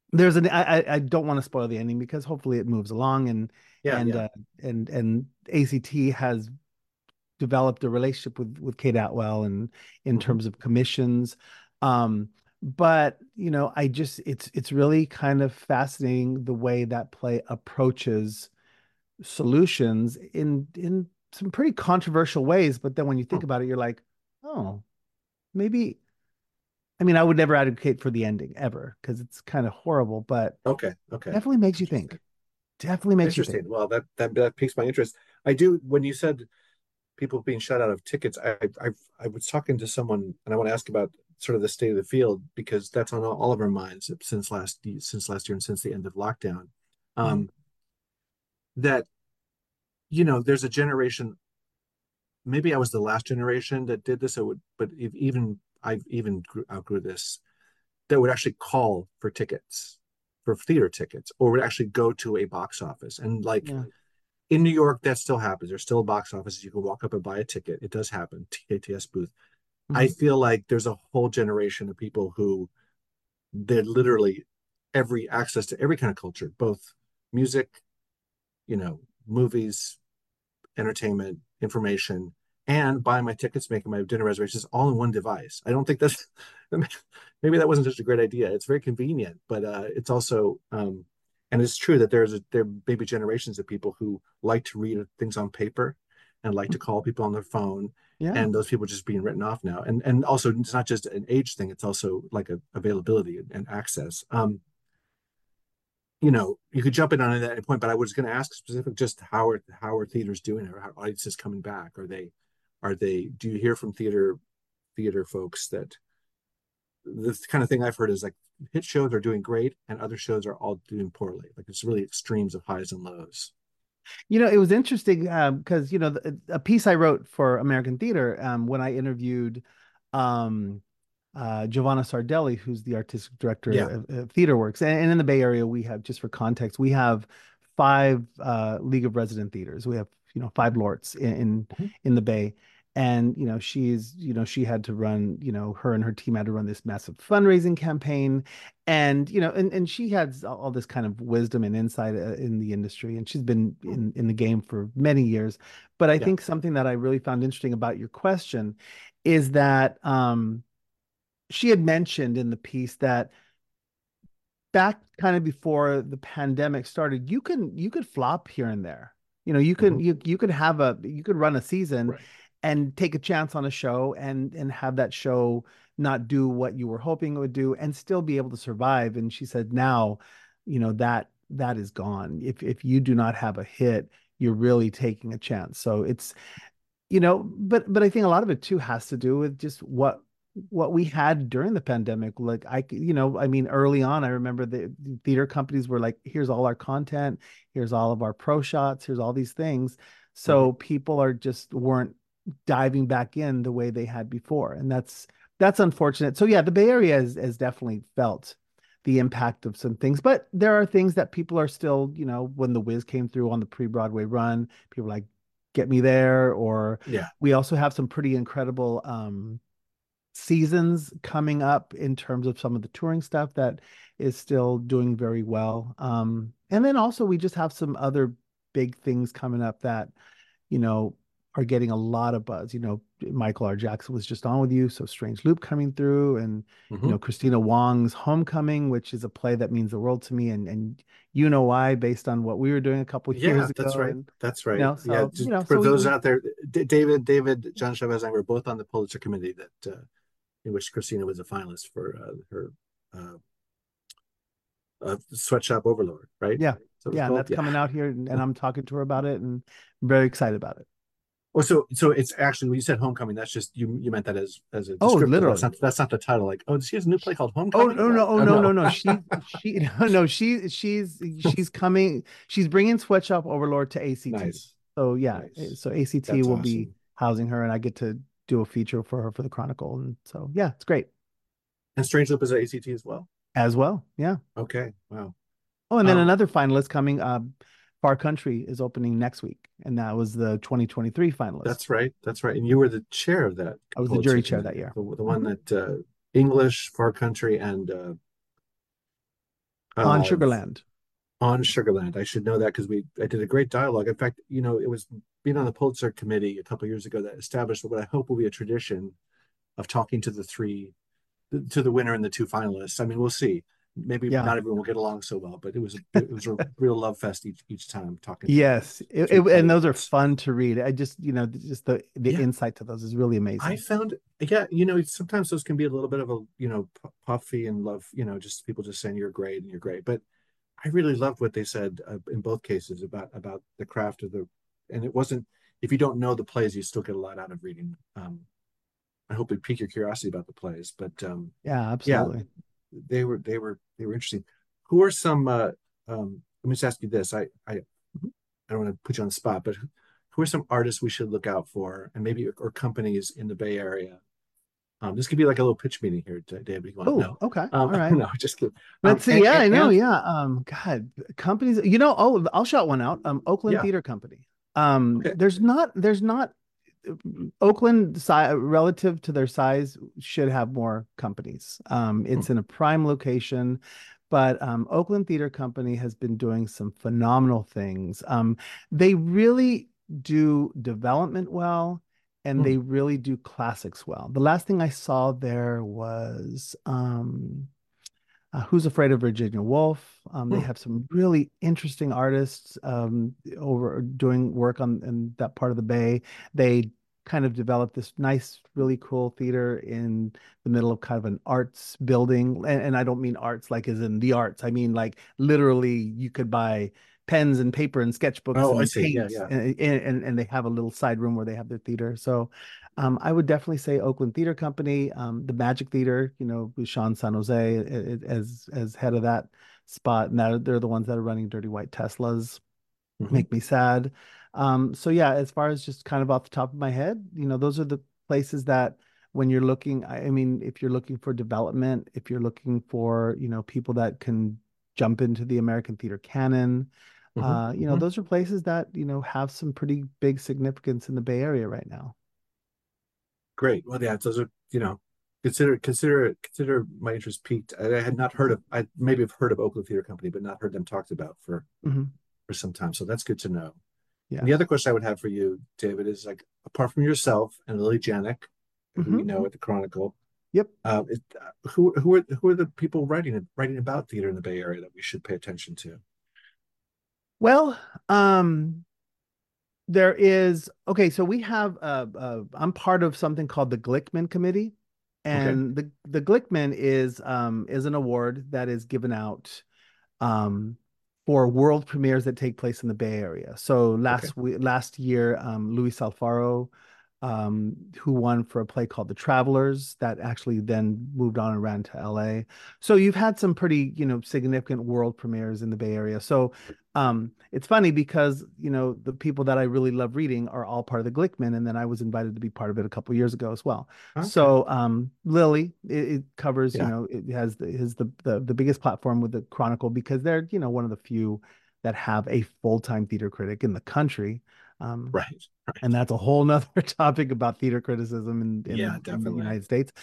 I don't want to spoil the ending, because hopefully it moves along, and Yeah, and yeah. uh, and ACT has developed a relationship with Kate Atwell, and in Mhm. terms of commissions. Um, but I just, it's really kind of fascinating the way that play approaches solutions in some pretty controversial ways. But then when you Hmm. think about it, you're like, oh, maybe. I mean, I would never advocate for the ending ever, because it's kind of horrible, but Okay, okay. definitely makes you Interesting. think. Definitely makes you think. Interesting. Well, that piques my interest. I do, when you said people being shut out of tickets, I was talking to someone, and I want to ask about sort of the state of the field, because that's on all of our minds since last year and since the end of lockdown. Mhm. Um, that there's a generation. Maybe I was the last generation that did this. But if even I've even outgrew this, that would actually call for tickets, for theater tickets, or would actually go to a box office. And like Yeah. in New York, that still happens. There's still box offices. You can walk up and buy a ticket. It does happen. TATS booth. I Mhm. feel like there's a whole generation of people who they're literally every access to every kind of culture, both music, movies, entertainment, information, and buying my tickets, making my dinner reservations all in one device. I don't think that's maybe that wasn't such a great idea. It's very convenient, but it's also and it's true that there may be generations of people who like to read things on paper and like to call people on their phone. Yeah. And those people just being written off now. And also it's not just an age thing, it's also like a availability and access. You could jump in on that point, but I was going to ask specific, just how are theaters doing, or how audiences coming back? Do you hear from theater folks that the kind of thing I've heard is like hit shows are doing great and other shows are all doing poorly. Like it's really extremes of highs and lows. It was interesting, because a piece I wrote for American Theater, when I interviewed um, Giovanna Sardelli, who's the artistic director Yeah. of TheaterWorks. And in the Bay Area, we have, just for context, we have five League of Resident Theaters. We have, five LORTs Mhm. in the Bay. And, she had to run, her and her team had to run this massive fundraising campaign. And, and she has all this kind of wisdom and insight in the industry. And she's been in the game for many years. But I Yeah. think something that I really found interesting about your question is that, she had mentioned in the piece that back kind of before the pandemic started, you could flop here and there. You can Mhm. you could run a season Right. and take a chance on a show, and have that show not do what you were hoping it would do, and still be able to survive. And she said now, that is gone. If you do not have a hit, you're really taking a chance. So it's, but I think a lot of it too has to do with just what we had during the pandemic. Like, I mean, early on, I remember the theater companies were like, here's all our content, here's all of our pro shots, here's all these things. Mhm. So people are just weren't diving back in the way they had before. And that's unfortunate. So yeah, the Bay Area has definitely felt the impact of some things. But there are things that people are still, when The Wiz came through on the pre-Broadway run, people were like, get me there. Or Yeah. we also have some pretty incredible seasons coming up in terms of some of the touring stuff that is still doing very well. And then also we just have some other big things coming up that, are getting a lot of buzz. Michael R. Jackson was just on with you, so Strange Loop coming through, and Christina Wong's Homecoming, which is a play that means the world to me, and you know why, based on what we were doing a couple of years ago. That's right. And, that's right. So, for so those out there, David, John Chavez, and I were both on the Pulitzer Committee that in which Christina was a finalist for her Sweatshop Overlord, right? Yeah. So and that's coming out here, and I'm talking to her about it, and I'm very excited about it. Oh, so it's actually, when you said Homecoming, that's just you meant that as a descriptor. Literally. That's not the title. Like, she has a new play called Oh Homecoming. no. She's coming. She's bringing Sweatshop Overlord to ACT. Nice. So yeah, Nice. so ACT That's will awesome. be housing her, and I get to do a feature for her for the Chronicle, and so yeah, it's great. And Strange Loop is at ACT as well. As well, yeah. Okay, wow. Oh, and then another finalist coming. Far Country is opening next week, and that was the 2023 finalist. That's right. And you were the chair of that. I was the jury chair that year. The one that English, Far Country, and On Sugarland. On Sugarland. I should know that because I did a great dialogue. In fact, it was being on the Pulitzer Committee a couple of years ago that established what I hope will be a tradition of talking to the winner and the two finalists. I mean, we'll see. Maybe not everyone will get along so well, but it was a real love fest each time talking. Yes, and those are fun to read. I just just the insight to those is really amazing. I found sometimes those can be a little bit of a puffy and love, just people just saying you're great and you're great. But I really loved what they said in both cases about the craft of and it wasn't, if you don't know the plays, you still get a lot out of reading. I hope it pique your curiosity about the plays, but yeah, absolutely. They were interesting. Who are some let me just ask you this. I don't want to put you on the spot, but who are some artists we should look out for, and maybe or companies in the Bay Area? This could be like a little pitch meeting here, David. Okay. All right. No, just kidding. Let's see. I know. God, companies. I'll shout one out. Oakland Theater Company. Okay. There's not Oakland, relative to their size, should have more companies. It's in a prime location, but Oakland Theater Company has been doing some phenomenal things. They really do development well, and they really do classics well. The last thing I saw there was Who's Afraid of Virginia Woolf. They have some really interesting artists over doing work in that part of the Bay. They kind of developed this nice, really cool theater in the middle of kind of an arts building. And I don't mean arts like as in the arts. I mean like literally you could buy pens and paper and sketchbooks and paint. And they have a little side room where they have their theater. So I would definitely say Oakland Theater Company, the Magic Theater, with Sean San Jose as head of that spot. And they're the ones that are running Dirty White Teslas. Make me sad. So yeah, as far as just kind of off the top of my head, those are the places that when you're looking, I mean, if you're looking for development, if you're looking for, people that can jump into the American theater canon, those are places that, have some pretty big significance in the Bay Area right now. Great. Well, yeah, those are, consider my interest piqued. I had not heard of, I maybe have heard of Oakland Theater Company, but not heard them talked about for some time. So that's good to know. Yeah. And the other question I would have for you, David, is like, apart from yourself and Lily Janik, who we know at the Chronicle. Yep. Who are the people writing about theater in the Bay Area that we should pay attention to? Well, there is, so we have I'm part of something called the Glickman Committee, and the Glickman is an award that is given out for world premieres that take place in the Bay Area. So last year, Luis Alfaro who won for a play called The Travelers that actually then moved on and ran to LA. So you've had some pretty, significant world premieres in the Bay Area. So it's funny because, the people that I really love reading are all part of the Glickman, and then I was invited to be part of it a couple of years ago as well. Okay. So Lily, it covers, Yeah. it has the biggest platform with the Chronicle because they're, one of the few that have a full-time theater critic in the country. Right. And that's a whole nother topic about theater criticism Yeah, in the definitely. United States.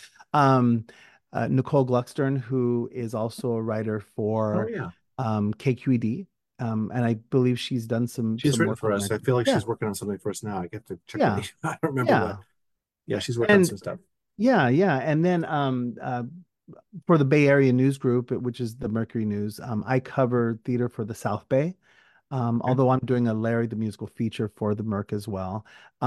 Nicole Gluckstern, who is also a writer Oh for yeah, KQED, and I believe she's done she's some written work for on us. it. I feel like Yeah, she's working on something for us now. I get to check yeah, I don't remember yeah, what. Yeah, she's working on and some stuff. yeah, and then for the Bay Area News Group, which is the Mercury News, I cover theater for the South Bay. Okay. Although I'm doing a Larry the Musical feature for the Merc as well.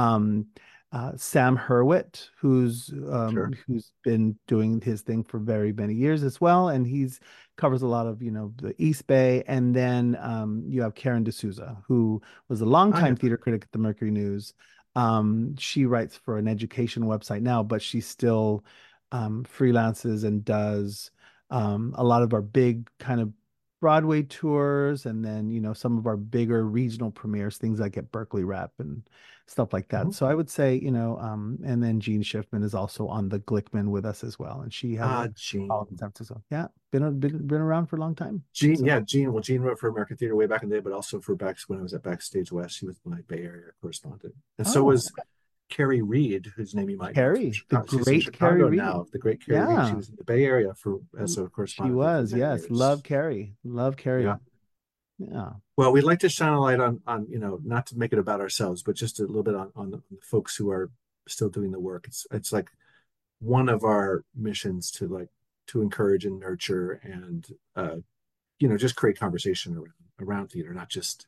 Sam Hurwitz, Sure. who's been doing his thing for very many years as well, and he's covers a lot of the East Bay. And then you have Karen D'Souza, who was a longtime theater critic at the Mercury News. She writes for an education website now, but she still freelances and does a lot of our big kind of Broadway tours, and then some of our bigger regional premieres, things like at Berkeley Rep and stuff like that. Mhm. So I would say, and then Jean Schiffman is also on the Glickman with us as well, and she has a Jean. in San Francisco. Yeah, been around for a long time. Jean, So, yeah, Jean. Well, Jean wrote for American Theater way back in the day, but also for when I was at Backstage West. She was my Bay Area correspondent, and so was Carrie Reed, whose name you might know from Carrie, the Chicago. She's in great Carrie Chicago Reed. now. The great Carrie Reed. She Yeah, was in the Bay Area as a she correspondent was. for many Yes, years. love Carrie. Yeah. Yeah. Well, we'd like to shine a light on not to make it about ourselves, but just a little bit on the folks who are still doing the work. It's like one of our missions to encourage and nurture and just create conversation around theater, not just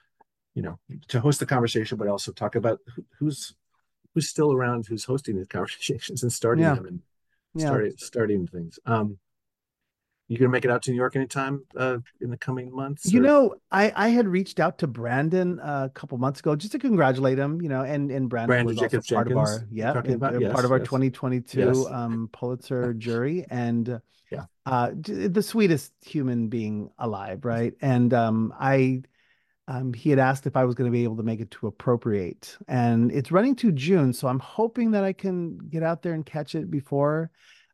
to host the conversation, but also talk about who's still around, who's hosting these conversations and starting them and starting things. You gonna make it out to New York anytime in the coming months? I had reached out to Brandon a couple months ago just to congratulate him, and Brandon was also part of our part of our 2022 Pulitzer jury, and the sweetest human being alive, right? And he had asked if I was going to be able to make it to Appropriate, and it's running to June, so I'm hoping that I can get out there and catch it before.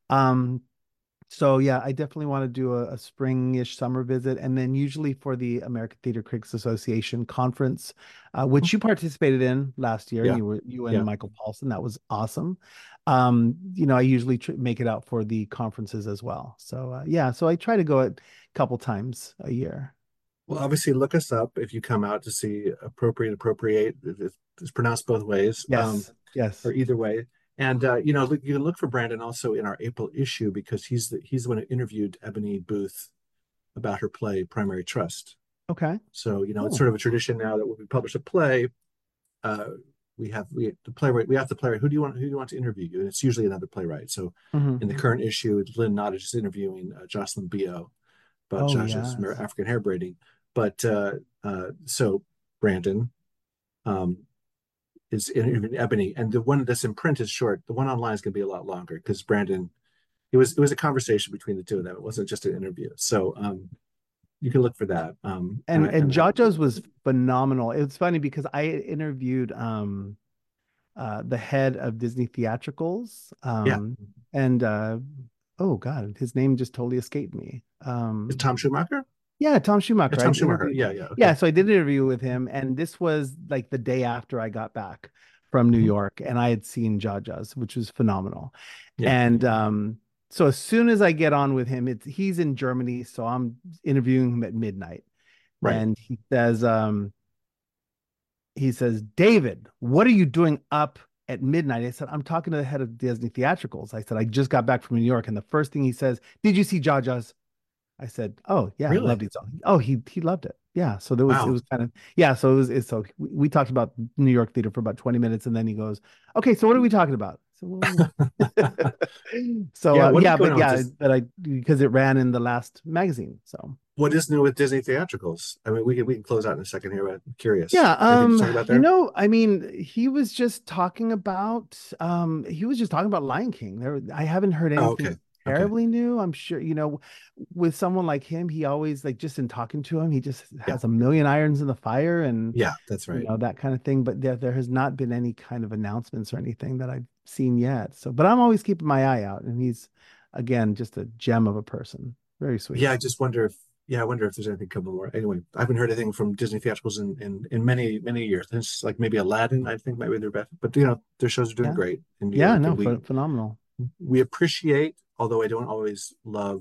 So yeah, I definitely want to do a spring-ish summer visit, and then usually for the American Theater Critics Association conference, which you participated in last year. Yeah. You and Michael Paulson. That was awesome. I usually make it out for the conferences as well. So so I try to go a couple times a year. Well, obviously, look us up if you come out to see Appropriate. It's pronounced both ways. Yes, yes. Or either way. And you can look for Brandon also in our April issue because he's the one who interviewed Ebony Booth about her play Primary Trust. Okay. So it's sort of a tradition now that when we publish a play, we have the playwright. Who do you want to interview you? And it's usually another playwright. So in the current issue, Lynn Nottage is interviewing Jocelyn Bio about Jaja's African hair braiding. But so Brandon is interviewing Ebony, and the one that's in print is short. The one online is going to be a lot longer because Brandon, it was a conversation between the two of them. It wasn't just an interview. So you can look for that. And Jaja's was phenomenal. It's funny because I interviewed the head of Disney Theatricals. And oh God, his name just totally escaped me. Is Tom Schumacher? Yeah, Tom Schumacher. Tom Schumacher. Yeah. Okay. Yeah, so I did an interview with him, and this was like the day after I got back from New York, and I had seen Jaja's, which was phenomenal. Yeah. And so as soon as I get on with him, he's in Germany, so I'm interviewing him at midnight. Right. And he says, David, what are you doing up at midnight? I said, I'm talking to the head of Disney Theatricals. I said, I just got back from New York, and the first thing he says, did you see Jaja's? I said, "Oh yeah, really? I loved it." Oh, he loved it. Yeah. So it was kind of So we talked about New York theater for about 20 minutes, and then he goes, "Okay, so what are we talking about?" So So Yeah, what is yeah, going but on with yeah, this? but because it ran in the last magazine. So What is new with Disney theatricals? I mean, we can close out in a second here, but I'm curious. yeah, Anything to talk about you there? know, I mean, he was just talking about Lion King. I haven't heard Oh, okay. anything Okay. terribly new. I'm sure, you know, with someone like him, he always like just in talking to him, he just Yeah. has a million irons in the fire and Yeah, that's you right. know that kind of thing. But there has not been any kind of announcements or anything that I've seen yet. So, but I'm always keeping my eye out, and he's again just a gem of a person. Very sweet. Yeah, I just wonder if I wonder if there's anything coming more. Anyway, I haven't heard anything from Disney theatricals in many years. It's like maybe Aladdin, I think maybe they're better. But their shows are doing Yeah. great in New Yeah, York, no, and phenomenal. we appreciate, although I don't always love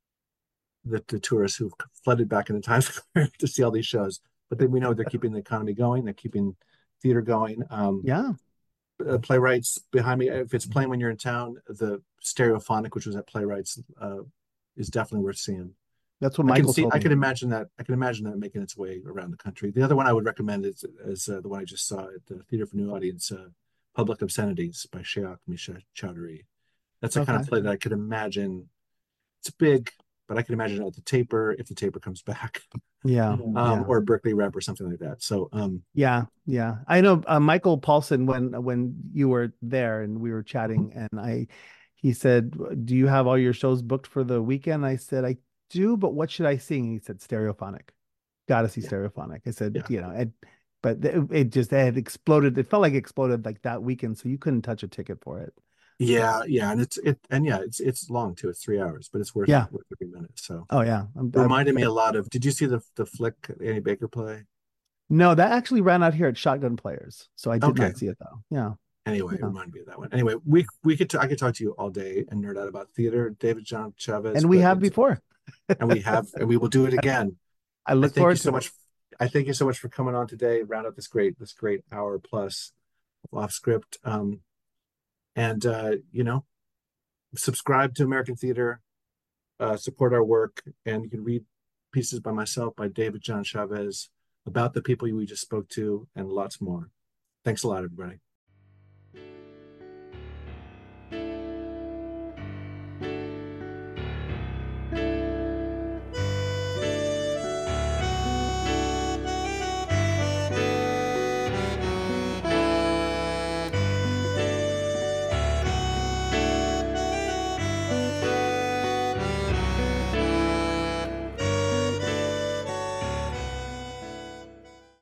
the tourists who've flooded back into Times Square to see all these shows. But then we know they're keeping the economy going, they're keeping theater going. Yeah. Playwrights behind me. If it's playing when you're in town, the Stereophonic, which was at Playwrights, is definitely worth seeing. That's what I can Michael see. told I me. can imagine that. I can imagine that making its way around the country. The other one I would recommend is the one I just saw at the Theater for New Audience, "Public Obscenities" by Sheok Misha Chowdhury. That's the kind Okay. of play that I could imagine. It's big, but I can imagine it at the Taper if the Taper comes back, Yeah. Yeah. or Berkeley Rep or something like that. So, Yeah. Yeah. I know Michael Paulson when you were there and we were chatting and he said, "Do you have all your shows booked for the weekend?" I said, "I do, but what should I sing?" He said, "Stereophonic. Got to see yeah, Stereophonic." I said, yeah. you know, but it had exploded. It felt like it exploded like that weekend, so you couldn't touch a ticket for it. Yeah, and it's long too. It's 3 hours, but it's Yeah. worth every minute. So Oh yeah. it reminded me a lot of. Did you see the flick Annie Baker play? No, that actually ran out here at Shotgun Players, so I did Okay. not see it though. Yeah. Anyway, it Yeah. reminded me of that one. Anyway, we could I could talk to you all day and nerd out about theater, David John Chavez, And we but have before. and we will do it again. I I look thank you forward so to it. much. I thank you so much for coming on today. Round up this great hour plus off script. And subscribe to American Theater, support our work, and you can read pieces by myself, by David John Chavez, about the people we just spoke to, and lots more. Thanks a lot, everybody.